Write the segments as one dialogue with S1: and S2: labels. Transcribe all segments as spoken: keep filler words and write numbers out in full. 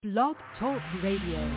S1: Blog Talk Radio.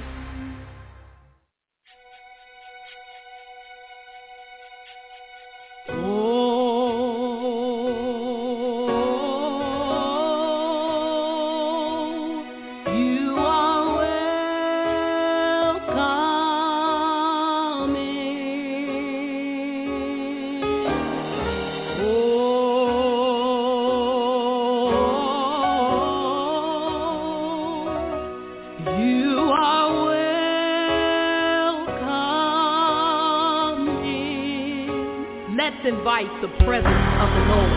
S2: Invite the presence of the Lord.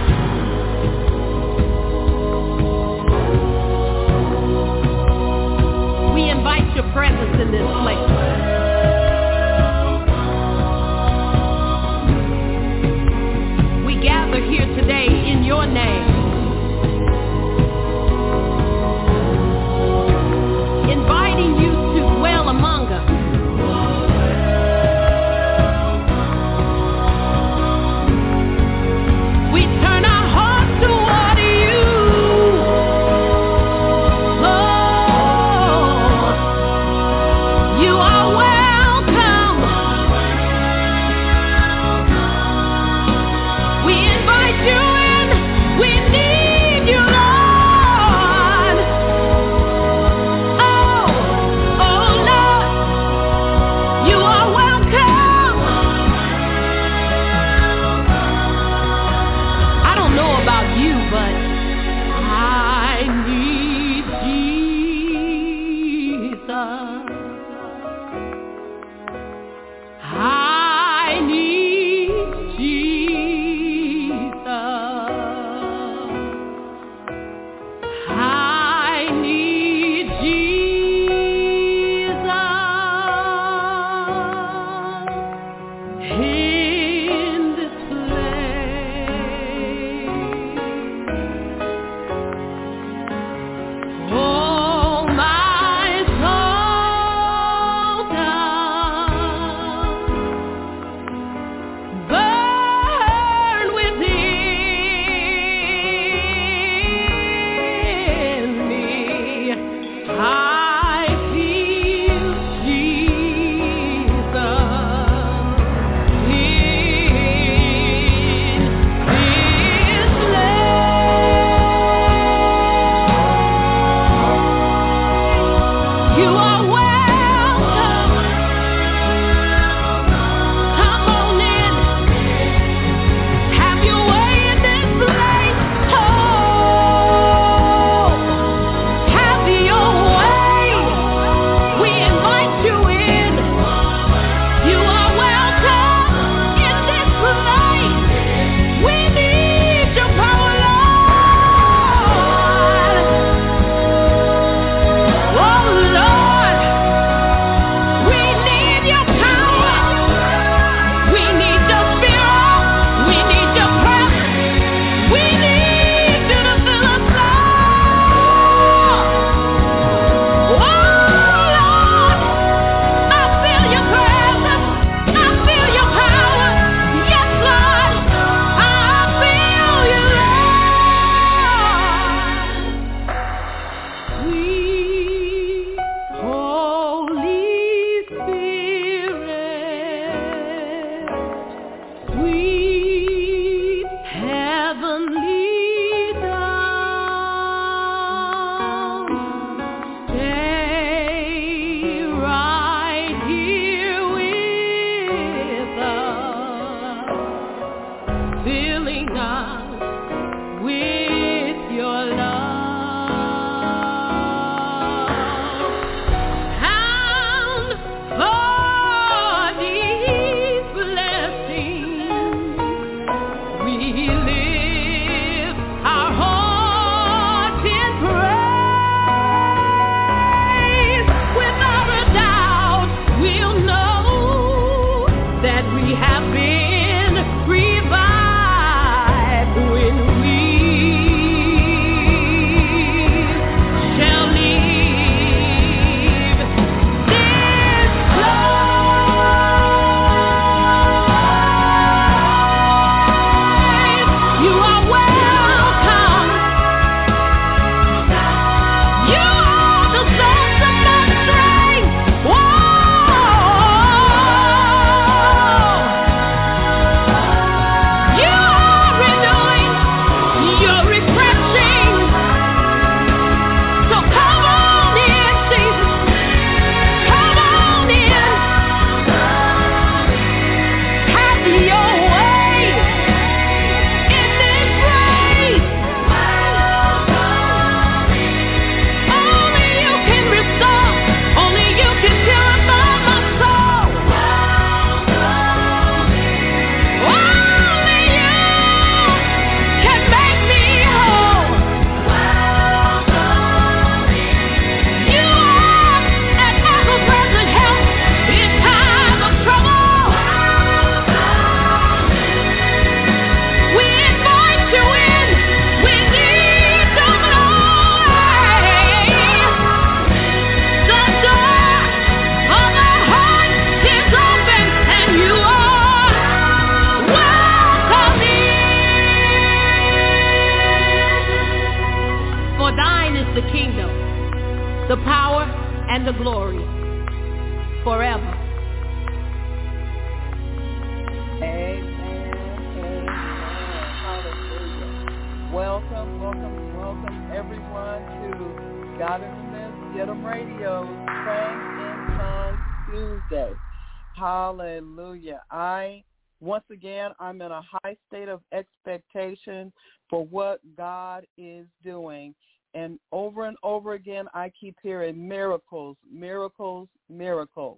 S2: We invite your presence in this place. We gather here today in your name, inviting you to dwell among us.
S3: Oh, my soul.
S2: the power, and the glory forever.
S3: Amen. Amen. Hallelujah. Welcome, welcome, welcome everyone to God in the Midst, Get 'em Radio, Praying in Tongues Tuesday. Hallelujah. I, once again, I'm in a high state of expectation for what God is doing. And over and over again, I keep hearing miracles, miracles, miracles.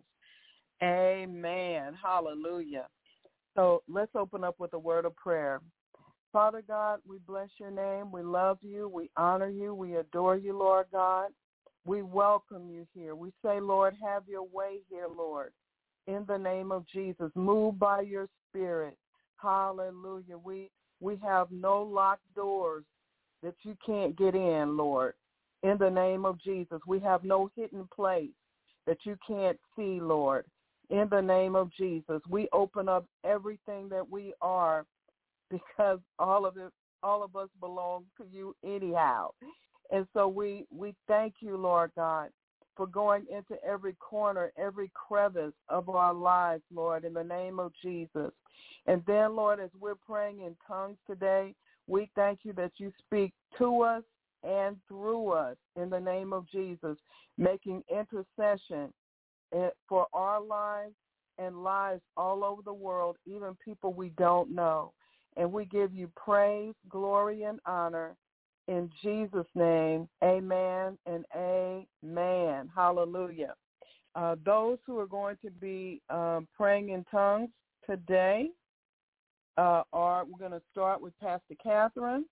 S3: Amen. Hallelujah. So let's open up with a word of prayer. Father God, we bless your name. We love you. We honor you. We adore you, Lord God. We welcome you here. We say, Lord, have your way here, Lord. In the name of Jesus, move by your spirit. Hallelujah. We we have no locked doors that you can't get in, Lord. In the name of Jesus, we have no hidden place that you can't see, Lord. In the name of Jesus, we open up everything that we are because all of it, all of us belong to you anyhow. And so we, we thank you, Lord God, for going into every corner, every crevice of our lives, Lord, in the name of Jesus. And then, Lord, as we're praying in tongues today, we thank you that you speak to us and through us in the name of Jesus, making intercession for our lives and lives all over the world, even people we don't know. And we give you praise, glory, and honor in Jesus' name. Amen and amen. Hallelujah. Uh, those who are going to be um, praying in tongues today, Uh, are we're going to start with Pastor Catherine,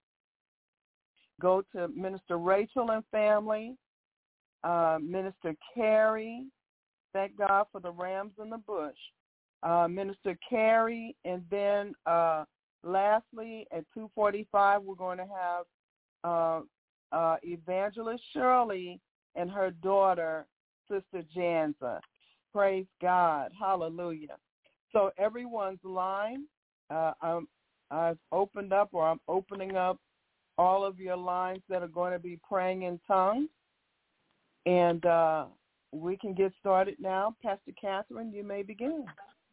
S3: go to Minister Rachel and family, uh, Minister Carrie, thank God for the rams in the bush, uh, Minister Carrie, and then uh, lastly at two forty-five we're going to have uh, uh, Evangelist Shirley and her daughter, Sister Janza. Praise God. Hallelujah. So everyone's line, Uh, I'm, I've opened up or I'm opening up all of your lines that are going to be praying in tongues. And uh, we can get started now. Pastor Catherine, you may begin.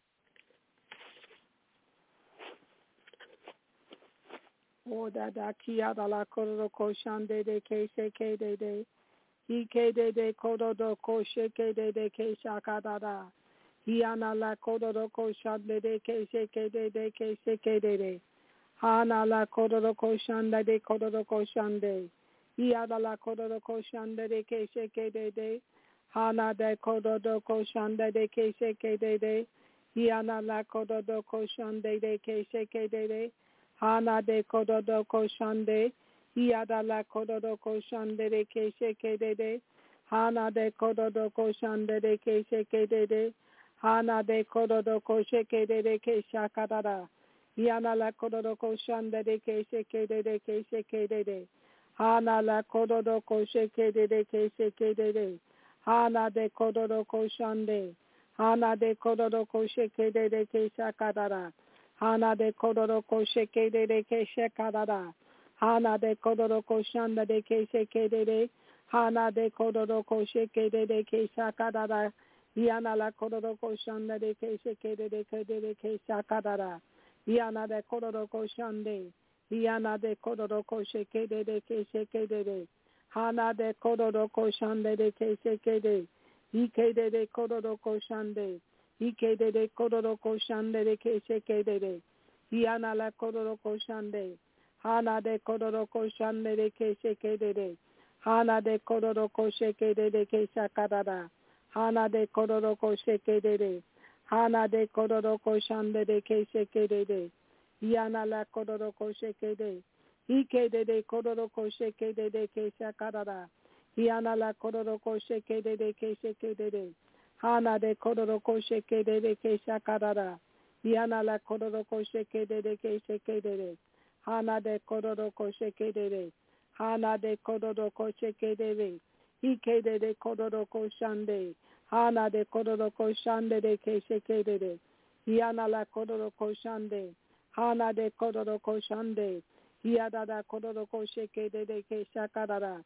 S4: O da da kia da la koro ko shande de ke se ke de de. Hi ke de de kodo do ko she ke de de ke shaka da da. Hiana la kodo ko shande de ke se ke de de ke se ke de de. Hana la kodo ko shande de kodo ko shande. Hiana la kodo ko shande de ke se ke de de. Hana de kodo ko shande de ke se ke de de. Hiana la kodo ko shande de ke se ke de de. Hana de kodo ko shande. Hiana la kodo ko shande de ke se ke de de. Hana de kodo ko shande de ke se ke de de. Hana de kododo ko sheke de de ke shakadada. Yana la kododo ko shande de ke sheke de de ke sheke de de. Hana la kododo ko sheke de de ke sheke de de. Hana de kododo ko shande. Hana de kododo ko sheke de de ke shakadada. Hana de kododo ko sheke de de ke shakadada. Hana de kododo ko shande de ke sheke de de. Hana de kododo ko sheke de de ke shakadada. Yana la kododo ko shande de ke sheke de de ke de de ke shakadara. Yana de kododo ko shande. Yana de kododo ko sheke de de ke sheke de de. Hana de kododo ko shande de ke sheke de. Ike de de kododo ko shande. Ike de de kododo ko shande de ke sheke de de. Yana la kododo ko shande. Hana de kododo ko shande de ke sheke de de. Hana de kododo ko sheke de de ke shakadara. Hana de kododo ko sheke de de. Hana de kododo ko shande de ke sheke de de. Yana la kododo ko sheke de. Ike de de kododo ko sheke de de ke shakadara. Yana la kododo ko sheke de de ke sheke de de. Hana de kododo ko sheke de de ke shakadara. Yana la kododo ko sheke de de ke sheke de de. Hana de kododo ko sheke de de. Hana de kododo ko sheke de de. Ike de de kododo ko shande. Hana de kododo ko shande de ke sheke de de. Yana la kododo ko shande. Hana de kododo ko shande. Yada da kododo ko sheke de de ke shakadara.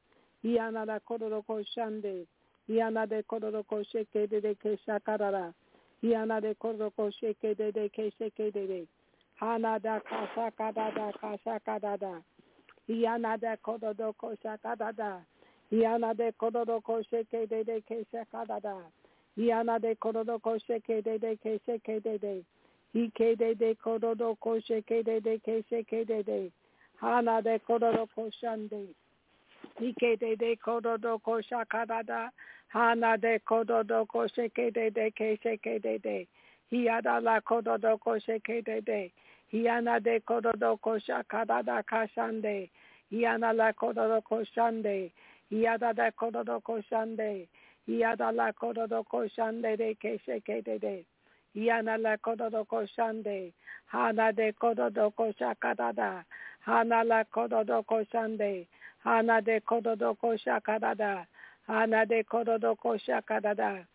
S4: Hiana da Koroko Shande. Hiana de Koroko Sheke de Keshakarara. Hiana de Koroko Sheke de Kesheke de Hana da Kasakada da Kasakada da. Hiana de Kodoko Shakada da. Hiana de Kodoko Sheke de Keshakada da. Hiana de Kodoko Sheke de Kesheke de Ike de de Kodoko Sheke de Kesheke de Hana de Kodoko Shande. Ike de de Kodoko Shakada, Hana de Kodoko Sheke de de Kesheke de de, Hiada la Kodoko Sheke de de, Hiana de Kodoko Shakada Kashande, Hiana la Kodoko Shande, Hiada de Kodoko Shande, Hiada la Kodoko Shande de Kesheke de de, Hiana la Kodoko Shande, Hana de Kodoko Shakada, Hana la Kodoko Shande, Hana de Kodoko Shakadada. Hana de Kodoko Shakadada.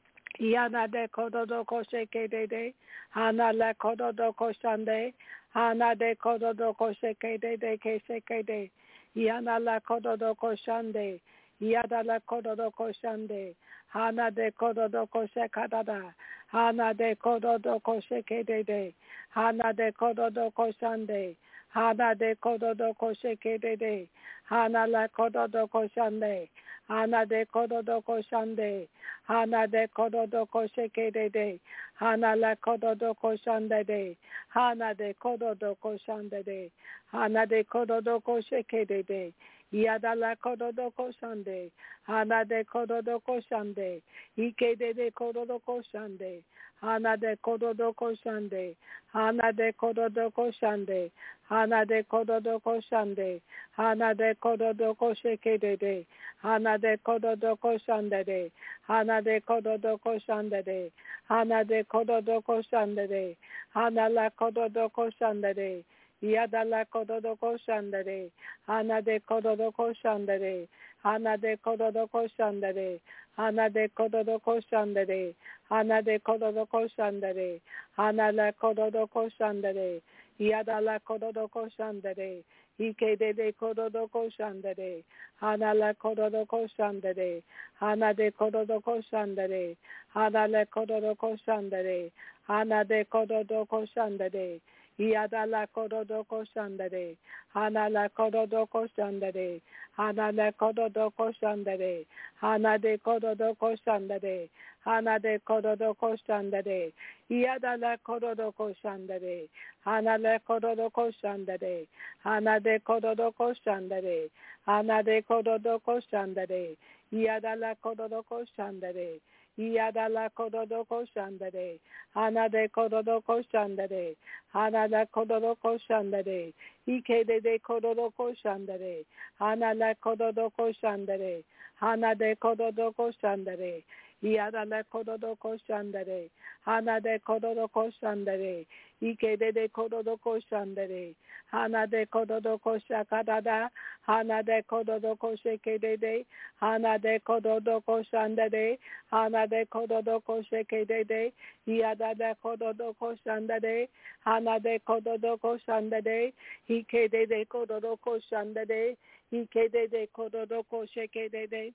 S4: Yana de Kodoko Sheke de de. Hana la Kodoko Shande. Hana de Kodoko Sheke de de Kesheke de. Yana la Kodoko Shande. Yada la Kodoko Shande. Hana de Kodoko Shakadada. Hana de Kodoko Sheke de de. Hana de Kodoko Shande. Hana de Kodoko Sheke de de. Hana la Kodoko Shande. Hana de Kodoko Shande. Hana de Kodoko Sheke de de. Hana la Kodoko Shande de. Hana de Kodoko Shande de. Hana de Kodoko Sheke de de. Yada la Kodoko Shande. Hana de Kodoko Shande. Ike de de Kodoko Shande. Hana de Kodoko Shande. Hana de Kodoko Shande. Hana de Kodoko Shande. Hana de Kodoko Sheke de de. Hana de Kodoko Shande de. Hana de Kodoko Shande de. Hana de Kodoko Shande de. Hana la Kodoko Shande de. Yada la Kodoko Shande de. Hana de Kodoko Shande de. Hana de Kodoko Shande de. Hana de Kodoko Shande de. Hana de Kodoko Shande de. Hana la Kodoko Shande de. Yada la Kodoko Shande de. Ike de de Kodoko Shande de. Hana la Kodoko Shande de. Hana de Kodoko Shande de. Hana la Kodoko Shande de. Hana de Kodoko Shande de. Yada la Kodoko Shande de. Hana la Kodoko Shande de. Hana la Kodoko Shande de. Hana de Kodoko Shande de. Hana de Kodoko Shande de. Yada la Kodoko Shande de. Hana la Kodoko Shande de. Hana de Kodoko Shande de. Hana de Kodoko Shande de. Yada la Kodoko Shande de. Yada la Kodoko Shande de. Hana de Kodoko Shande de. Hana la Kodoko Shande de. Ike de de Kodoko Shande de. Hana la Kodoko Shande de. Hana de Kodoko Shande de. Yada la Kodoko Shande de. Hana de Kodoko Shande de. Ike de de Kodoko Shande de. Hana de Kodoko Shakadada. Hana de Kodoko Sheke de de. Hana de Kodoko Shande de. Hana de Kodoko Sheke de de. Yada de Kodoko Shande de. Hana de Kodoko Shande de. Ike de de Kodoko Shande de. Ike de de Kodoko Sheke de de.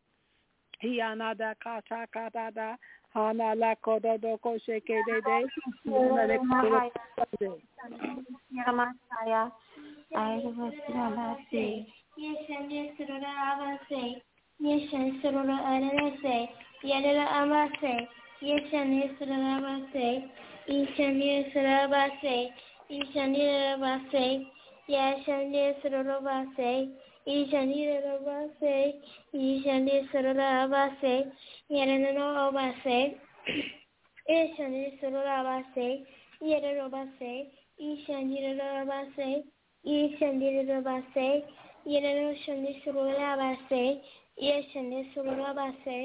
S4: Hiana da kata kata da. Hana la Kodoko Sheke de de. Hana de Kodoko
S5: Yamasaya, I was Rabasi. Yes, and yes, Rabasi. Yes, and Sura Arase. Yadra Amase. Yes, and yes, Rabasi. Yes, and yes, Rabasi. Yes, and yes, Rabasi. Yes, and yes, Rabasi. Yes, and yes, Rabasi. Yes, and yes, Rabasi. Yadra Obase. Yes, and yes, Rabasi. Yadra Obase. Ishandira Base, Ishandira Base, Yellow Shandisura Base, Yeshandisura Base,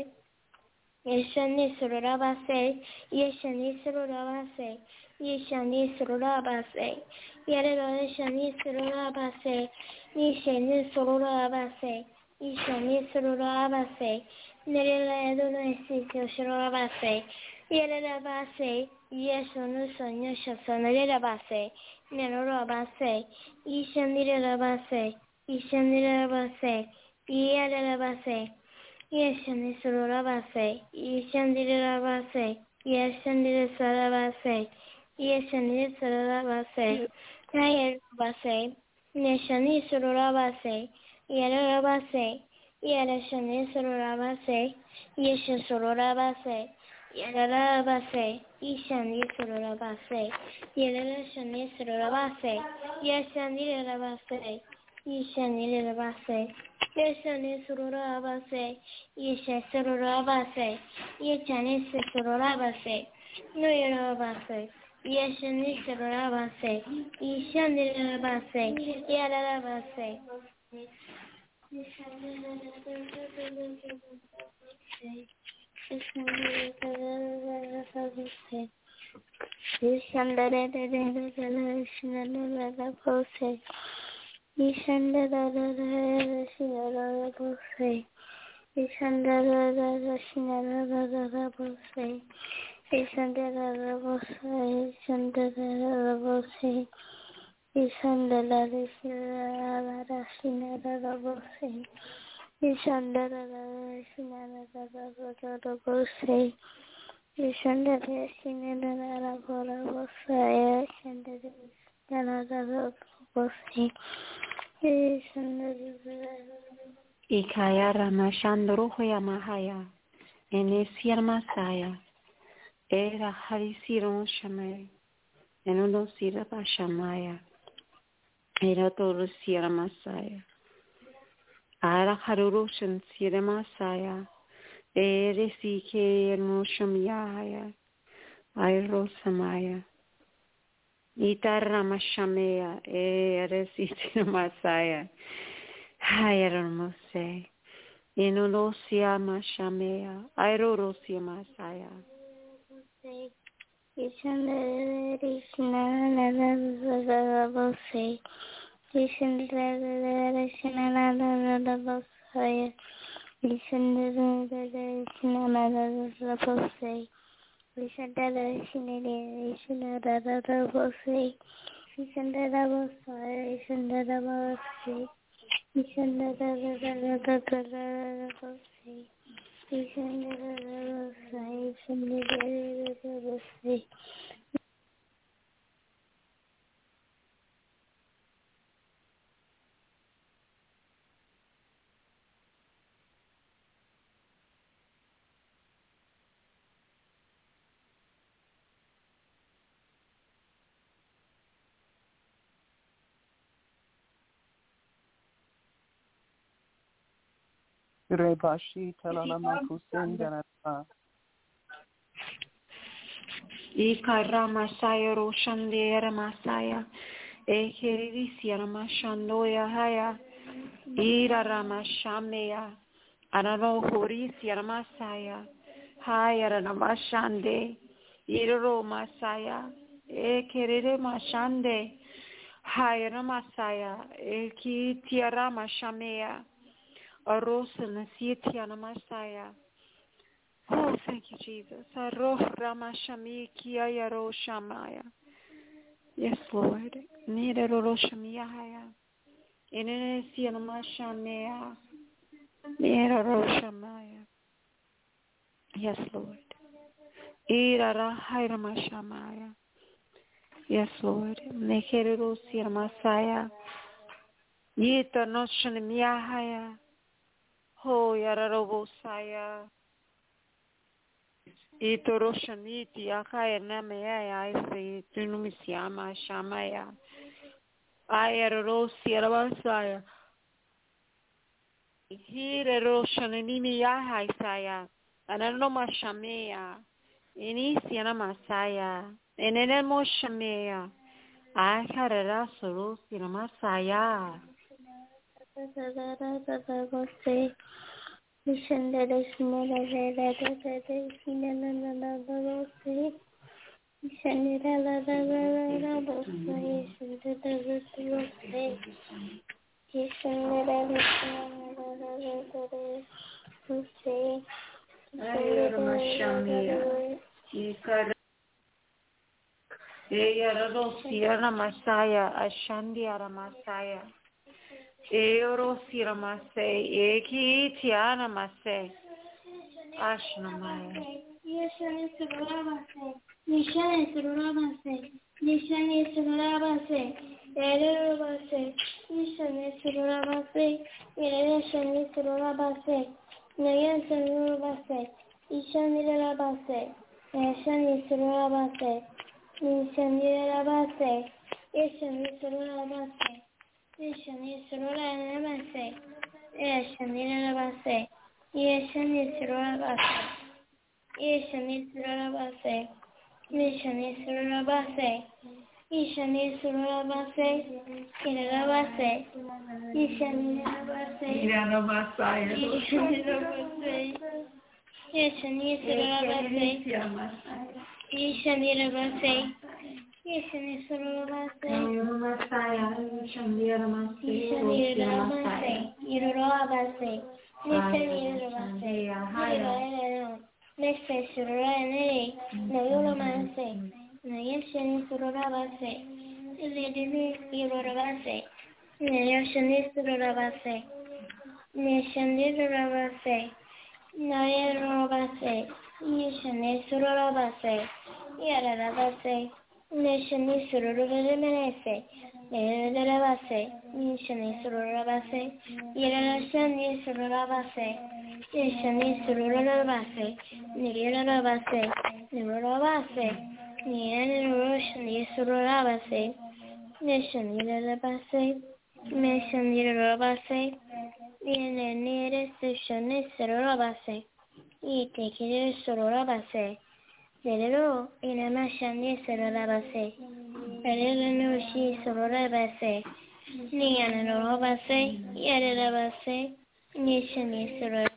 S5: Yeshandisura Base, Yeshandisura Base, Yeshandisura Base, Yellow Shandisura Base, Yeshandisura Base, Yeshandisura Base, Nerilla Adonai Base, Yellow Base. Yes, no son, yes, son, a base, Nero base, Ishandira base, Ishandira base, Yarabase, Yeshani Surabase, Yeshandirabase, Yeshandira Sarabase, Yeshani Sarabase, Nayarabase, Yeshani Surabase, Yarabase, Yarashani Surabase, Yeshan Surabase, Yarabase, Ishani Surabase, Yarashani Surabase, Yeshandirabase, Yeshandirabase, Yeshani Surabase, Yesha Surabase, Yeshani Surabase, Noyarabase, Yeshani Surabase, Yeshandirabase, Yarabase, Yeshandirabase, Ishandara Shinara Bose, Ishandara Shinara Bose, Ishandara Bose, Ishandara Bose, Ishandara Shinara Shinara Bose, Ishandara Shinara Bose, Ishandara Shinara Bose, Ishandara Bose, Ikaya Ramashandro Hoyamahaya, Enesir Masaya, Era Harisiron Shame, Enono Sira Bashamaya, Era Toro Sira Masaya, Ara Harurushan Sira Masaya, Ere Sike Moshamaya, Iro Samaya. Itaramashamea, Eresita Masaya, Hayarmose, Inolosia Mashamea, Irorosia Masaya. Ishandra Krishna Bose, Ishandra Krishna Bose, Ishandra Krishna Bose. Ishandara Shinere, Ishandara Bose, Ishandara Bose, Ishandara Bose, Ishandara Bose, Ishandara Bose, Ishandara Bose.
S3: Rebashi Talalama Kusendana.
S6: Ikarama Saya Roshandera Masaya, Ekerisia Ramashandoya Haya, Ira Ramashamea, Arano Horisia Ramasaya, Haya Ramashande, Iro Masaya, Ekere Mashande, Haya Ramasaya, Eki Tiara Mashamea. Arosan Sietiana Masaya. Oh, thank you, Jesus. Aroh Ramashami Kiayaro Shamaya. Yes, Lord. Nidero Shamiyahaya. Inesiana Mashamea. Nidero Shamaya. Yes, Lord. Irara Hiramashamaya. Yes, Lord. Nekero Sir Masaya. Yita Noshanimiyahaya. Ho Yararobo Saya. Itoroshaniti Akaya Namaya, I say, Tunumisiama Shamaya. Ayaroro Sierabasaya. Here Roshanini Yahai Saya. Ananoma Shamea. Inisiana Masaya. Enenemo Shamea. Ayarara Soros Masaya. Ishandara Shinara Veda Sinana Bose, Ishandara Bose, Ishandara Bose, Ishandara Bose, Ishandara Eyaradosia Masaya, Ashandia Masaya, Eorosira Mase, Eki Tiana Mase, Ashnamaya.
S5: Yeshani Surabase, Nishani Surabase, Nishani Surabase, Erabase, Nishani Surabase, Yeshani Surabase, Nayan Surabase, Ishani Rabase, Yeshani Surabase, Nishani Rabase, Yeshani Surabase, Yeshani Surabase, Yeshani Rabase, Yeshani Surabase. Ishani Surabase, Ishani Surabase, Ishani Surabase, Irabase, Ishani Rabase, Ishani Rabase, Ishani Surabase, Ishani Rabase, Ishani Surabase, Ishani Rabase, Irabase, Ishani Rabase, Neste surane, no yolomase, no yeshani surabase, ledini yorabase, no yeshani surabase, neshani surabase, no yorabase, yeshani surabase, yarabase, neshani surabase, yarabase, neshani surabase, yarashani surabase. Yeshani Surabase, Nirabase, Nirabase, Nian Surabase, Neshani Rabase, Meshani Rabase, Nian Shani Surabase, E take it Surabase, Nero in a Mashani Surabase, Eleno she Surabase, Nian Rabase, Yarabase, Neshani Surabase.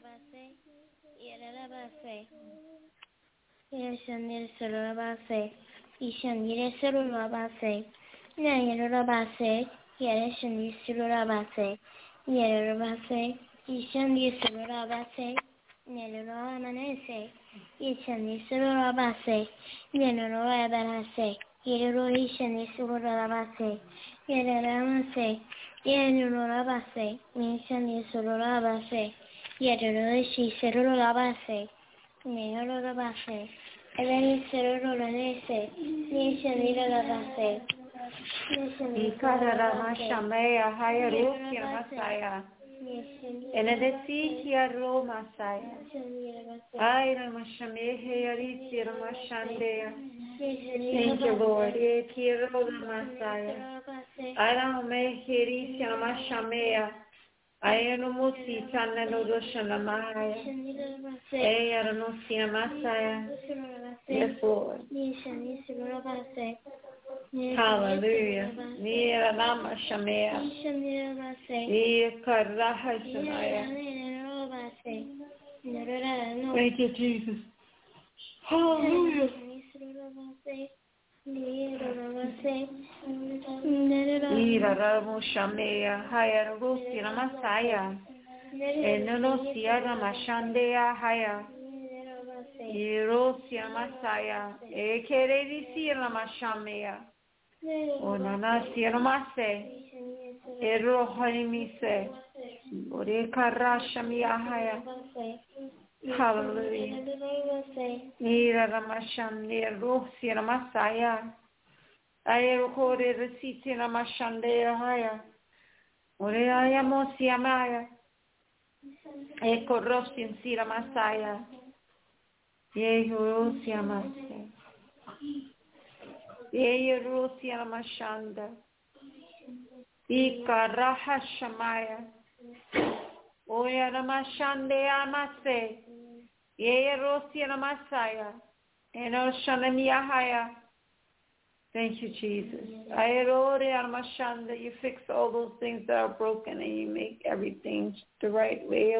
S5: Yeshanir Surabase, Ishanir Surabase, Nayarabase, Yereshani Surabase, Yerabase, Ishanir Surabase, Neleramanese, Ishani Surabase, Nenerabanase, Yero Ishani Surabase, Yeramase, Yenurabase, Nishani Surabase, Yeroshi Surabase. Nero base, Eleni Cerro Lanese, Nishanira la base,
S6: Ikarara Mashamea, Hayarukia Masaya, Enedesikia Roma Masaya, Aira Mashamehe, Arisia Mashandea. Thank you, Lord. Ekiro Masaya, Aira Mehirisia Mashamea. Ayano musi tana no doshana mahaya. Ayano no siya masaya. Yes, Lord. Hallelujah. Nira nama shamea. Nira karaha shamaya. Thank you, Jesus. Hallelujah. Ira ramo shamea haya rosi ramasaya enono siara mashandea haya irosi ramasaya ekereri siara mashamea onana siara mase ero harimise ore karashamia haya. Hallelujah. Ira ramashandea rosi ramasaya. Aero kore resiti na mashande haya. Ore aya mosi amaya. Eko rosi insira masaya. Yehu rosi amase. Yehu rosi amashanda. Ika raha shamaya. Oya ramashande amase. Yehu rosi amasaya. Eno shanamiya haya. Thank you, Jesus. You fix all those things that are broken and you make everything the right way.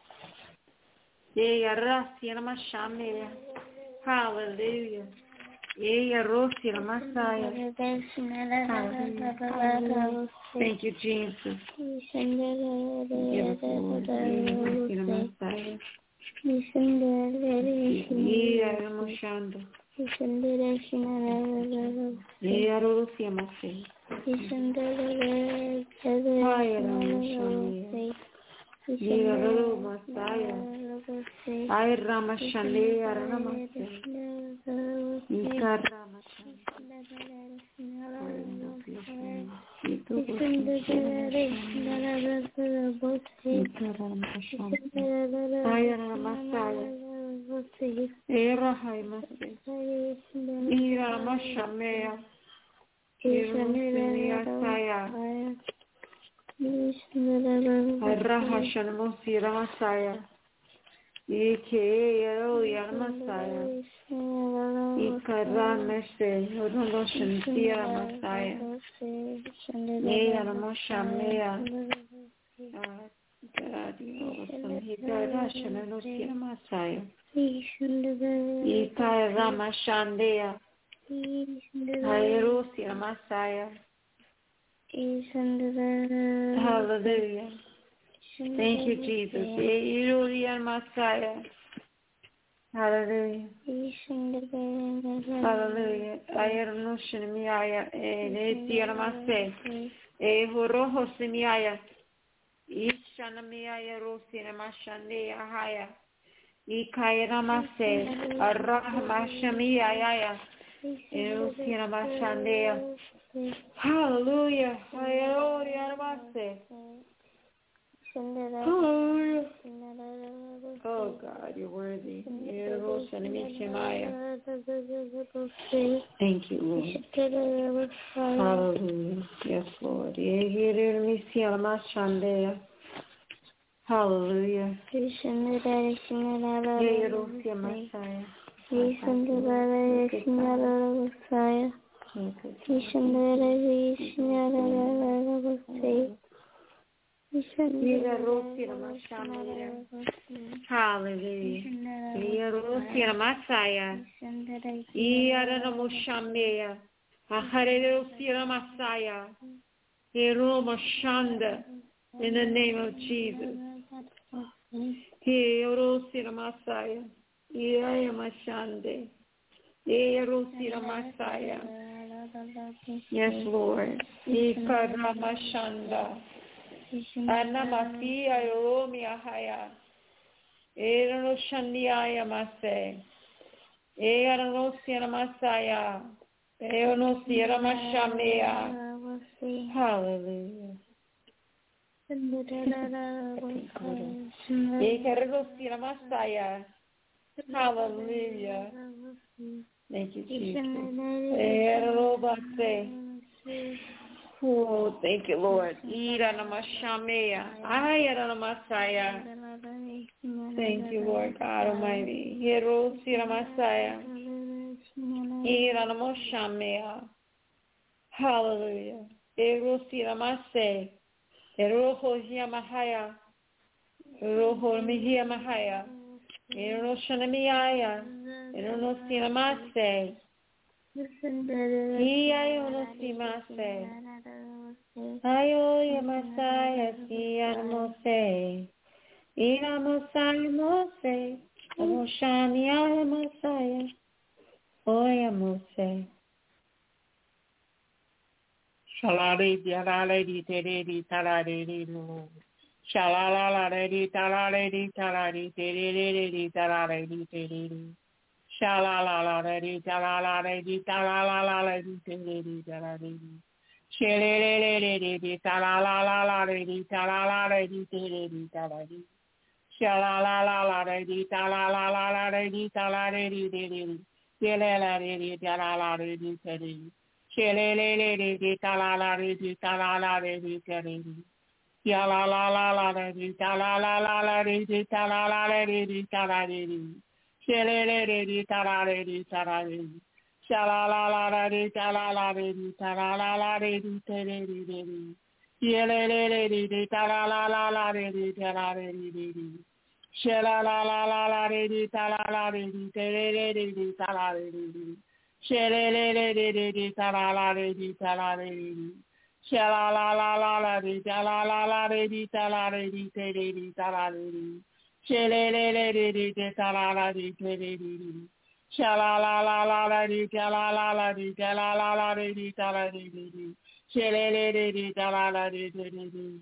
S6: Hallelujah. Hallelujah. Eya Rosi Messiah. Thank you, Jesus. Give us Lord. Eya Messiah. Eya Moshanda. Eya Rosi Messiah. Eya Moshanda. Eya Messiah. Ay Ramashande Aramase. Ika Ramashande. Ay Ramasaya. Era Haimase. Ira Mashamea. Ira Saya. Arrahashan Mosira Masaya. Ike Yero Yarmasaya. Ikaramese, Urushan Sira Masaya. Neya Moshamea. God, you also Hidarashan and Osira Masaya. Ika Ramashandea. Hierosira Masaya. Hallelujah. Thank you, Jesus. Hallelujah, Messiah. Hallelujah. Hallelujah. Ayerno shemiaya e tiramase e horoho semiaya ishana miaya rosina mashande ahaya ikairamase arrahma shemiaya e rosina mashande. Hallelujah. Hallelujah, Mase. Hallelujah. Oh God, you're worthy. Thank you, Lord. Hallelujah. Yes, Lord. Hallelujah. Hallelujah. Hallelujah. Messiah. Iyarana Moshamea. Hallelujah. Messiah. Yeroma Shanda. In the name of Jesus. Hallelujah. Messiah. Iyayama Shande. Hallelujah. Messiah. Yes, Lord. Ikarama Shanda. Anamasi Ayomi Ahaya. Erano Shandiaya Mase. Erano Sierra Masaya. Erano Sierra Mashamea. Hallelujah. Erano Sierra Masaya. Hallelujah. Thank you, Jesus. Erano Base. Oh, thank you, Lord. Ira Mashamea. Ayara Masaya. Thank you, Lord God Almighty. Hero Sira Masaya. Ira Mashamea. Hallelujah. Hero Sira Mase. Hero Hosea Mahaya. Hero Hormihia Mahaya. Hero Shanamiaya. Hero Sira Mase. Iya uno si mase, ayo ya masaya si armose, ira masaya mose, amoshani ya masaya, oya mose. Shalari diarale di tere di talare di lu, shalala di talare di talare tere di talare di tere di. Sha la la la la di da la la la di da la la la la di da di da la di. She le le le le di di da la la la la di da la la la di da di da la di. Sha la la la la di da la la la la di da la di di di. She le le le di da la la di di da di. She le le le di di da la la di da la la di da di. Ya la la la la di da la la la la di da la la la di da la di. Shalala tarare tarare. Shalala tarare tarare tarare. Yelele tarare tarare. Shalala tarare tarare tarare. Shelelelelelele talalelele talalelele. Shalalalalala talalelele talalelele talalelele talalelele. Shelelelelele talalelele talalelele. Shalalalala talalelele talalelele talalelele. Shelelelele talalelele talalelele.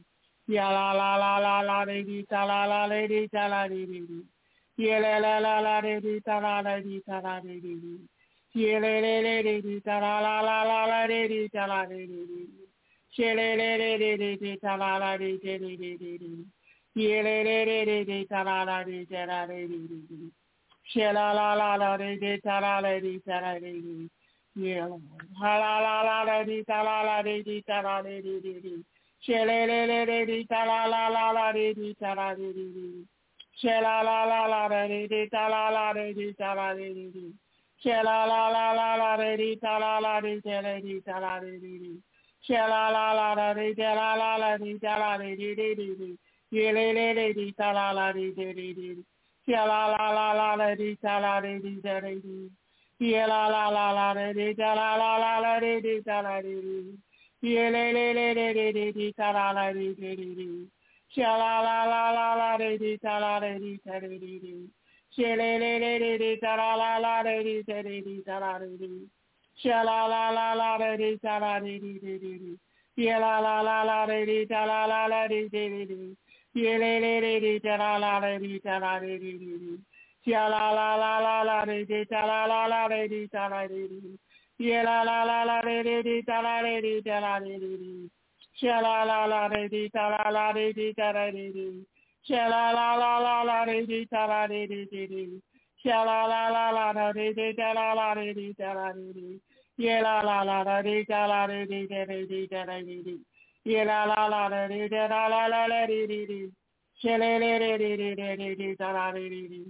S6: Yalalalala talalelele talalelele. Yelalalala talalelele talalelele. Yelelelelele talalelele talalelele. Shelelelelele talalelele. Yelelelelele talalelele talalelele. Shelalalala talalelele talalelele. Yelalalala talalelele talalelele. Shelelelelele talalelele talalelele. Shelalalala talalelele talalelele. Shela la la la la re ta la la re ta la re ta la re re. Shela la la la re ta la la la re ta la re re re re. Ye le le le re ta la la re re re re. Shela la la la la re ta la re re ta re re. Ye la la la la re ta la la la la re re ta la re re. Ye le le le le re re ta la la re re re. Shela la la la la re ta la re re ta re re. Shelelelelele talalala tarari tarari. Shalalala tarari. Yelalala talalala tarari. Yelelelele talalala tarari. Shalalala talalala tarari. Yelalala tarari tarari. Shalalala talalala tarari. Shala la la la la re di ta la re di di di. Shala la la la la re di ta la la re di ta la re di. Ye la la la la re ta la re di ta re di ta re di di. Ye la la la la re ta la la la la re di di. Shele le re di di di di di ta la re di di.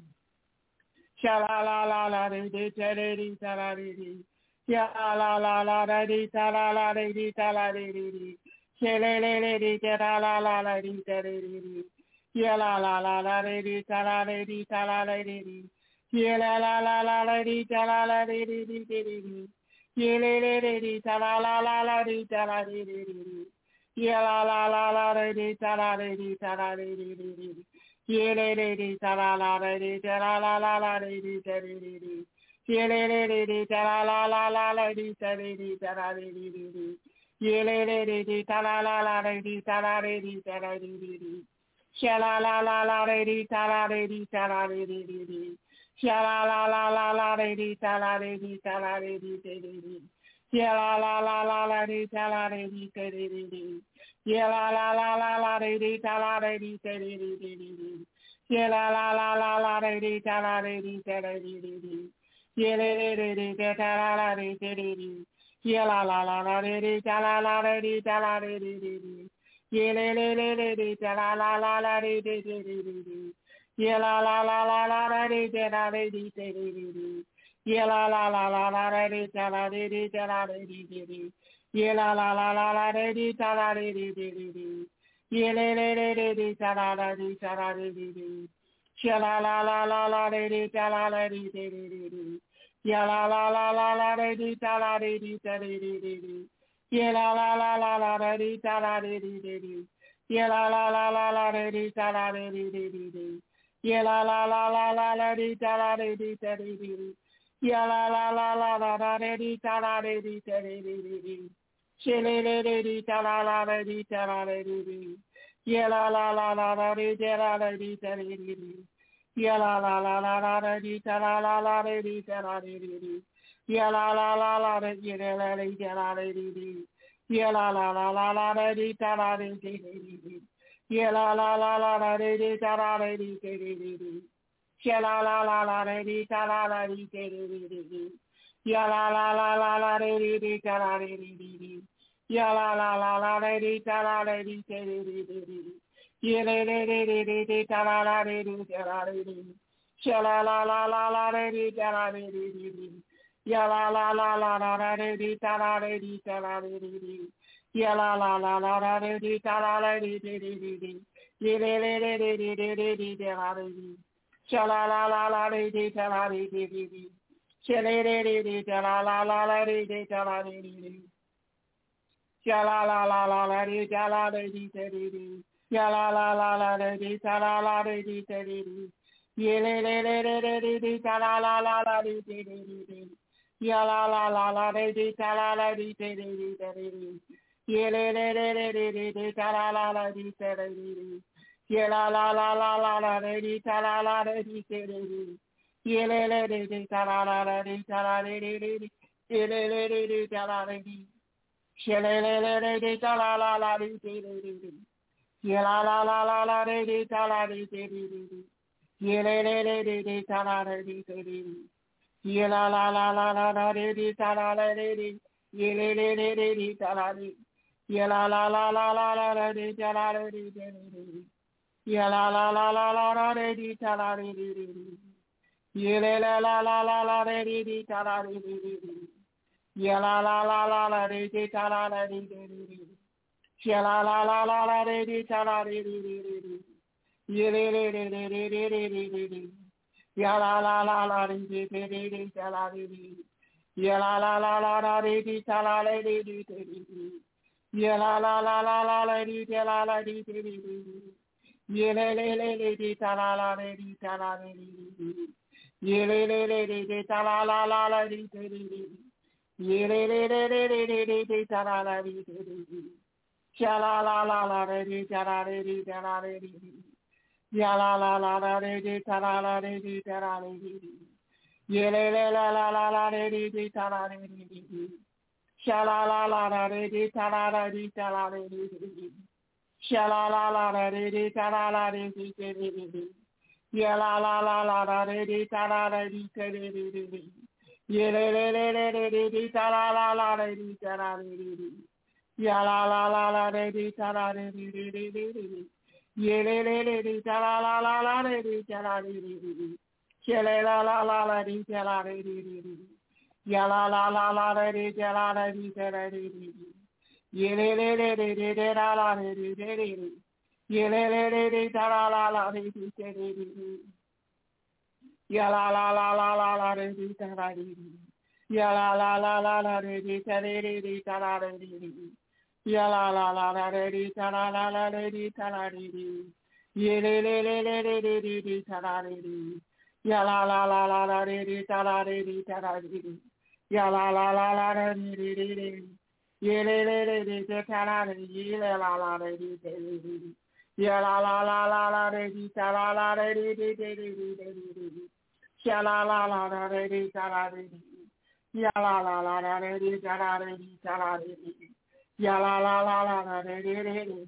S6: Shala la la la re di ta re di ta la re di. Ya la la la la re di ta la la re di ta la re di di. Shele le le di ta la la la la di ta re di di. Yeah la la la la re di ta la re di ta la re di di. Yeah la la la la la di ta la la re di di di di di. Yeah le le re di ta la la la la di ta la re di di di. Yeah la la la la re di ta la re di ta la re di di di. Yeah le le di ta la la re di ta la la la la re di ta re di di. Yeah le le re di ta la la la la la di ta re di ta la re di di di. Yeah le le re di ta la la la re di ta la re di ta la re di di. Shala la la la re di ta la re di ta la re di di di. Shala la la la la re di ta la re di ta la re di di di. Shala la la la la re ta la re di di di di. Shala la la la la re di ta la re di di di di. Shala la la la la re di ta la re di di di di. Shala re re re re ta la la re di di di. Shala la la la re di ta la la re di ta la re di di di. Ye le le le le le ta la la la la re de de de de de. Ye la la la la la la re de la re de de de de de. Ye la la la la la la re ta la re de ta la re de de de. Ye la la la la la re de ta la re de de de de. Ye le le le le de ta la la de ta la re de de. She la la la la la re de ta la la re de de de de. Ye la la la la la re de ta la re de ta re de de de. Ye la la la la la la di ta la di di di di. Ye la la la la la di ta la di di di di di. Ye la la la la la la di ta la di di di di di. Ye la la la la la la di ta la di di di di di di. She le le le di ta la la di ta la di di di. Ye la la la la la di ta la di di di di di. Ye la la la la la di ta la la la di ta la di di di. Yeah la la la la la di la la di la la di di. Yeah la la la la la la di ta la di di di di. Yeah la la la la la di ta la di di di di di. Yeah la la la la la di ta la la di di di di di. Yeah la la la la la di di ta la di di di di. Yeah la la la la la di ta la di di di di di di. Yeah le le le le le di ta la la di di ta la di di. Yeah la la la la la di ta la di di di di. Ya la la la la la la re di ta la re di ta la re di di. Ya la la la la la re di ta la re di di di di di. Ye le le le le le le le di ta la re di. Sha la la la la re di ta la re di di di. Shele re re re ta la la la la re re ta la re re re. Sha la la la la la re ta la re re ta re re. Ya la la la la re re ta la la re re ta re re. Ye le le le le le re re ta la la la la re re re re. Ya la la la la re re ta la la re re re ta re re. Ye le le le le le le le ta la la la re ta re re. Ye la la la la la la re re ta la la re re ta re re. Ye le le le le ta la la la re ta la re re re. Ye le le le le ta la re re. She le le le le le ta la la la re re re re. Ye la la la la la re re ta la re re re re. Ye le le le le le ta la re re re re. Ye la la la la la la re re ta la re re re. Ye le le le le le ta la re. Ye la la la la la la la re ta la re re re re. Ye la la la la la la re re ta la re re re re. Ye le la la la la la re re ta la re re re re. Ye la la la la la re re ta la re re re re. Ye la la la la la re re ta la re re re re. Ye le le le le le le le le le le. Ya la la la la re re re re re ta la re re. Ye la la la la la re re ta la re re re re. Ye la la la la la la re ta la la re re re re. Ye le le le le le ta la la re re ta la re re re. Ye le le le le le ta la la la la re re re. Ye le le le le le le le le ta la la re re re. Sha la la la la re re ta la re re ta la re re re. Ya la la la la re re ta la la re re ta la re re re. Ye le le la la la la re re re ta la re re re. Sha la la la la re re ta la la re ta la re re re. Sha la la la la re re ta la la re re re re. Ye la la la la la re re ta la la re re re re. Ye le le le le le le le ta la la la re re ta la re re re. Ya la la la la re re ta la re re re re re. Ye le le le le ta la la la la re re ta la re re re. Ye le la la la la re ta la re re re. Ya la la la la re re ta la re re ta la re re re. Ye le le le le le le la la re re re re. Ye le le le le ta la la la re re ta re re re. Ya la la la la la la re re ta la re re. Ya la la la la la re re ta re re re ta la re re re. Ya la la la la re re ta la la la re re ta la re re. Ye le le le le le le le le ta la re re. Ya la la la la la re re ta la re re ta la re re. Ya la la la la re re re re. Ye le le le le te ta la re. Ye le la la re re te re re. Ya la la la la la re re ta la la re re re re re re re re. Sha la la la la re re ta la re re. Ya la la la la re re ta la re re ta la re re. Ya la la la la la re re re re.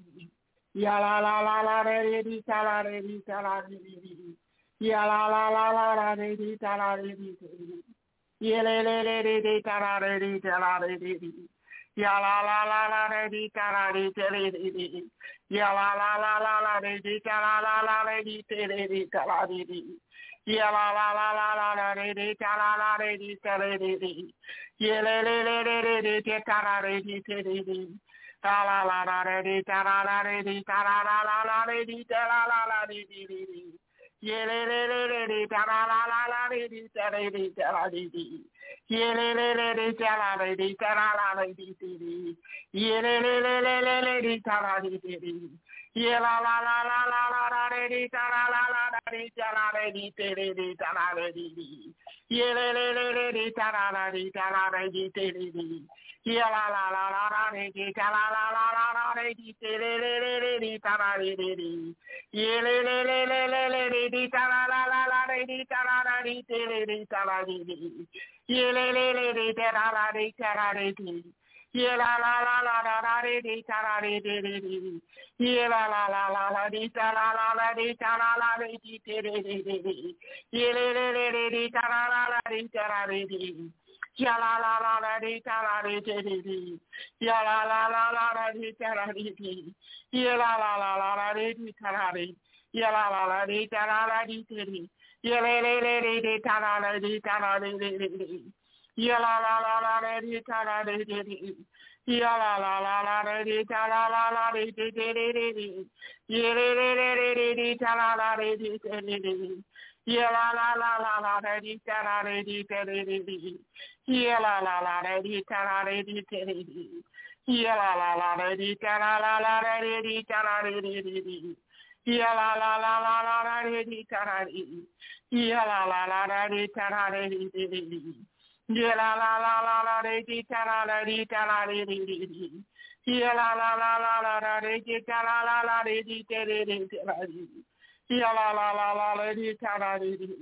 S6: Ya la la la la re re re ta la re re ta la re re re. Ya la la la la la re re ta la re re re. Ye le le le le le ta la re re ta la re re re. Ya la la la la re re ta la re te re re re. Ya la la la la la re re ta la la la re re te re re ta la re re. Ya la la la la la la re re ta la la re re te re re re. Ye le le le le le le te ta la re re te re re. Ta la la la re re ta la la re re ta la la la la re re ta la la la re re re re. Ye le le le le le ta la la la la re re te re re ta la re re. Ye le le le le ta la re re ta la la re re te re. Ye le le le le le le le ta la re re re. Ye la la la la la la la re re ta la la la la re ta la re re te re re ta la re re re. Ye le le le le le ta la la re ta la re re te re re. Ye la la la la la re te ta la la la la la re te te re re re re re ta la re re re. Ye le le le le le le re te ta la la la la re te ta la la re te re re ta la re re. Ye le le le re te la la re ta la re te. Ye la la la la la la re te ta la re re re re. Ye la la la la la re ta la la la re ta la la re te te re re re re. Ye le le le le re ta la la la re ta la re re. Ya la la la la re ta la re te re re. Ya la la la la la re ta la re re. Ye la la la la la re te ta la re. Ya la la la re ta la la re te re. Ye le le le re te ta la la re ta la re re re re. Ya la la la la re ta la re re re. Ya la la la la re ta la la la re te te re re re. Ye le le le re re ta la la re te re re re. Yeah la la la la la la di ta la di di ta di di di. Yeah la la la la di ta la di di ta di di. Yeah la la la la di ta la la la la di di ta la di di di di. Yeah la la la la la la di di ta la di. Yeah la la la la di ta la di di di di. Yeah la la la la la di ta la la di ta la di di di di. Yeah la la la la la la di ta la la la di ta di di ta la di. Yeah la la la la la di ta la di di.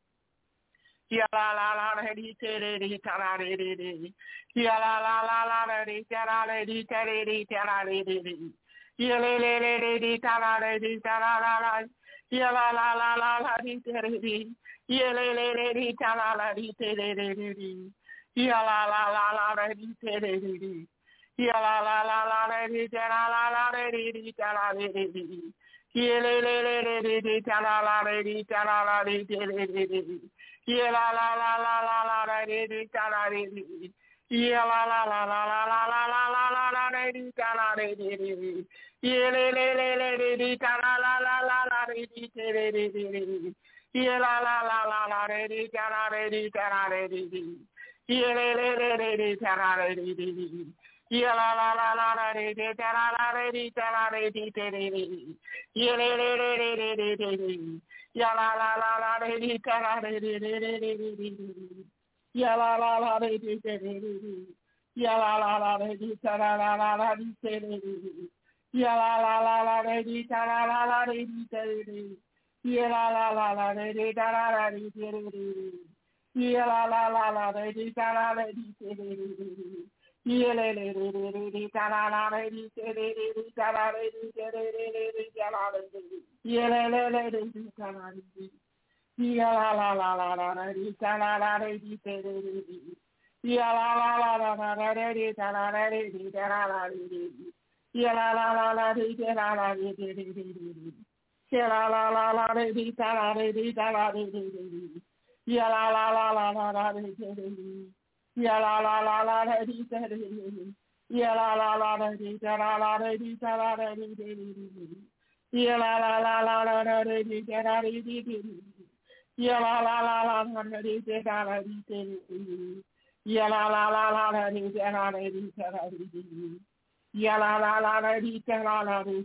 S6: Yeah la la la la di ta di di ta la di di di. Yeah la la la la la di ta la la di ta di di ta la di di di. Yeah le le le le di ta la la di ta la la la. Yeah la la la la la di ta di di. Yeah le le le di ta la la di ta di di di. Yeah la la la la la di ta di di di. Yeah la la la la la di ta la la la di di ta la di di di. Yeah le le le le di di ta la la di ta la la di ta di di di. Yeah la la la la la la la di di ta la di di. Yeah la la la la la la la la la la la di ta la di di di. Yeah le le le le di ta la la la la la di ta di di di. Yeah la la la la la di ta la di ta la di di. Yeah le le le le di ta la di di di. Yeah la la la la la di ta la la di ta la di ta di di. Yeah le le le le le di. Yeah la la la la di ta la di di di di. Yeah la la la di di di. Yeah la la la di ta la la la la di di di. Yeah la la la la di ta la la la di di di. Yeah la la la la di ta la la di di di. Yeah la la la la di ta la la di di di. Yeah le le le le di ta la la la di di di ta la la di di di ta la la di. Yeah le le le di ta la di. Yeah la la la la la di ta la la di di di. Yeah la la la la la di ta la la di ta la la di. Yeah la la la la di ta la la di di di. Yeah la la la la di ta la di ta la di di. Yeah la la la la la di di. Yeah la la la la la di di di. Yeah la la la la di ta la la di ta la di di. Yeah la la la la la di ta la di di. Yeah la la la la la di ta la di di. Yeah la la la la la di ta la di ta la di. Yeah la la la la di ta la la di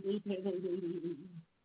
S6: di.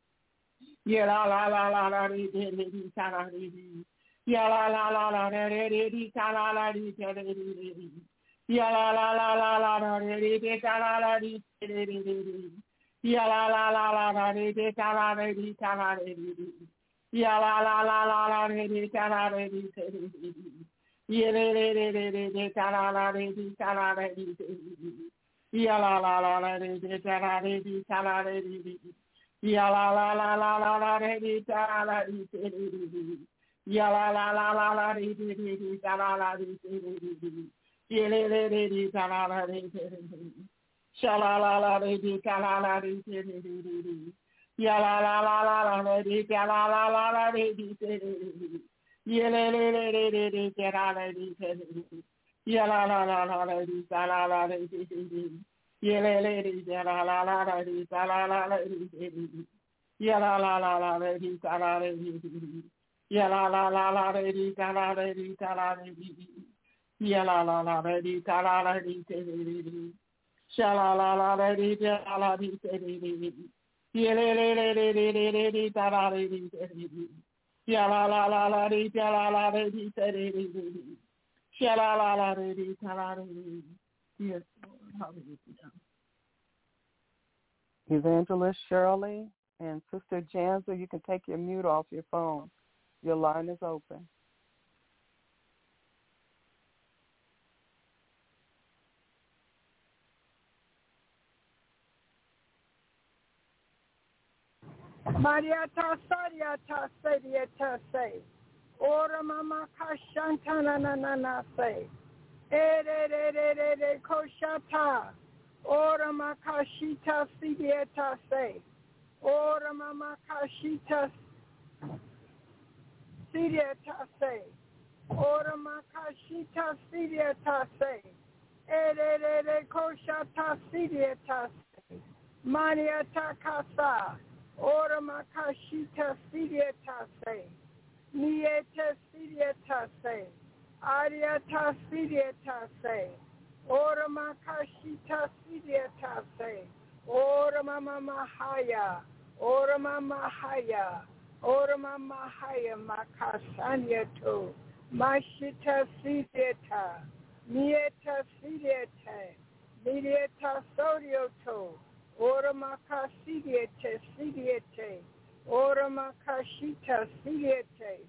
S6: Yeah la la la la la di di ta la di. Yeah la la la la la di ta la la di ta di. Yeah la la la la la la di ta la la di di. Yeah la la la la la di ta la la di ta la di. Yeah la la la la la di ta la la di di. Yeah le le le le le ta la la di ta la la di di. Yeah la la la la di ta la la di ta la la di. Yeah la la la la la la di ta la la di di. Yeah la la la la la di di ta la la di di. Yeah le le le di ta la la di di. Sha la la la di ta la la di di. Yeah la la la la la di ta la la la la di di. Yeah le le le le le di ta la la di di. Yeah la la la la la di ta la la di di. Yeah le le di ta la la la la di ta la la la di di. Yeah la la la la la di ta la la di di. Yeah la la la la la di ta la la di ta la la di di. Yeah la la la la di ta la la di di. Sha la la la la di ta la la di di. Yeah le le le le le le le di ta la la di di. Yeah la la la la di ta la la di di. Sha la la la la di ta la la di. Yes, Lord. Hallelujah.
S3: Evangelist Shirley and Sister Janza, you can take your mute off your phone. Your line is open.
S4: Mariata Sariata Sariata say. Ora mama kashantana na na na say. Ere re re re re koshata. Ora makashita sidieta say. Ora mama kashita sidieta say. Ora makashita sidieta say. Ere re re koshata sidieta say. Mariata kasa. Ora makashita sidieta say. Nieta Sidieta Se, Ariata Sidieta Se, Ora Makashita Sidieta Se, Ora Mama Mahaya, Ora Mama Haya, Ora Mama Haya Makasanya To, Mashita Sidieta, Nieta Sidieta, Nieta Sodio To, Ora Makasidiete Sidiete, Ora Makashita Sidiete,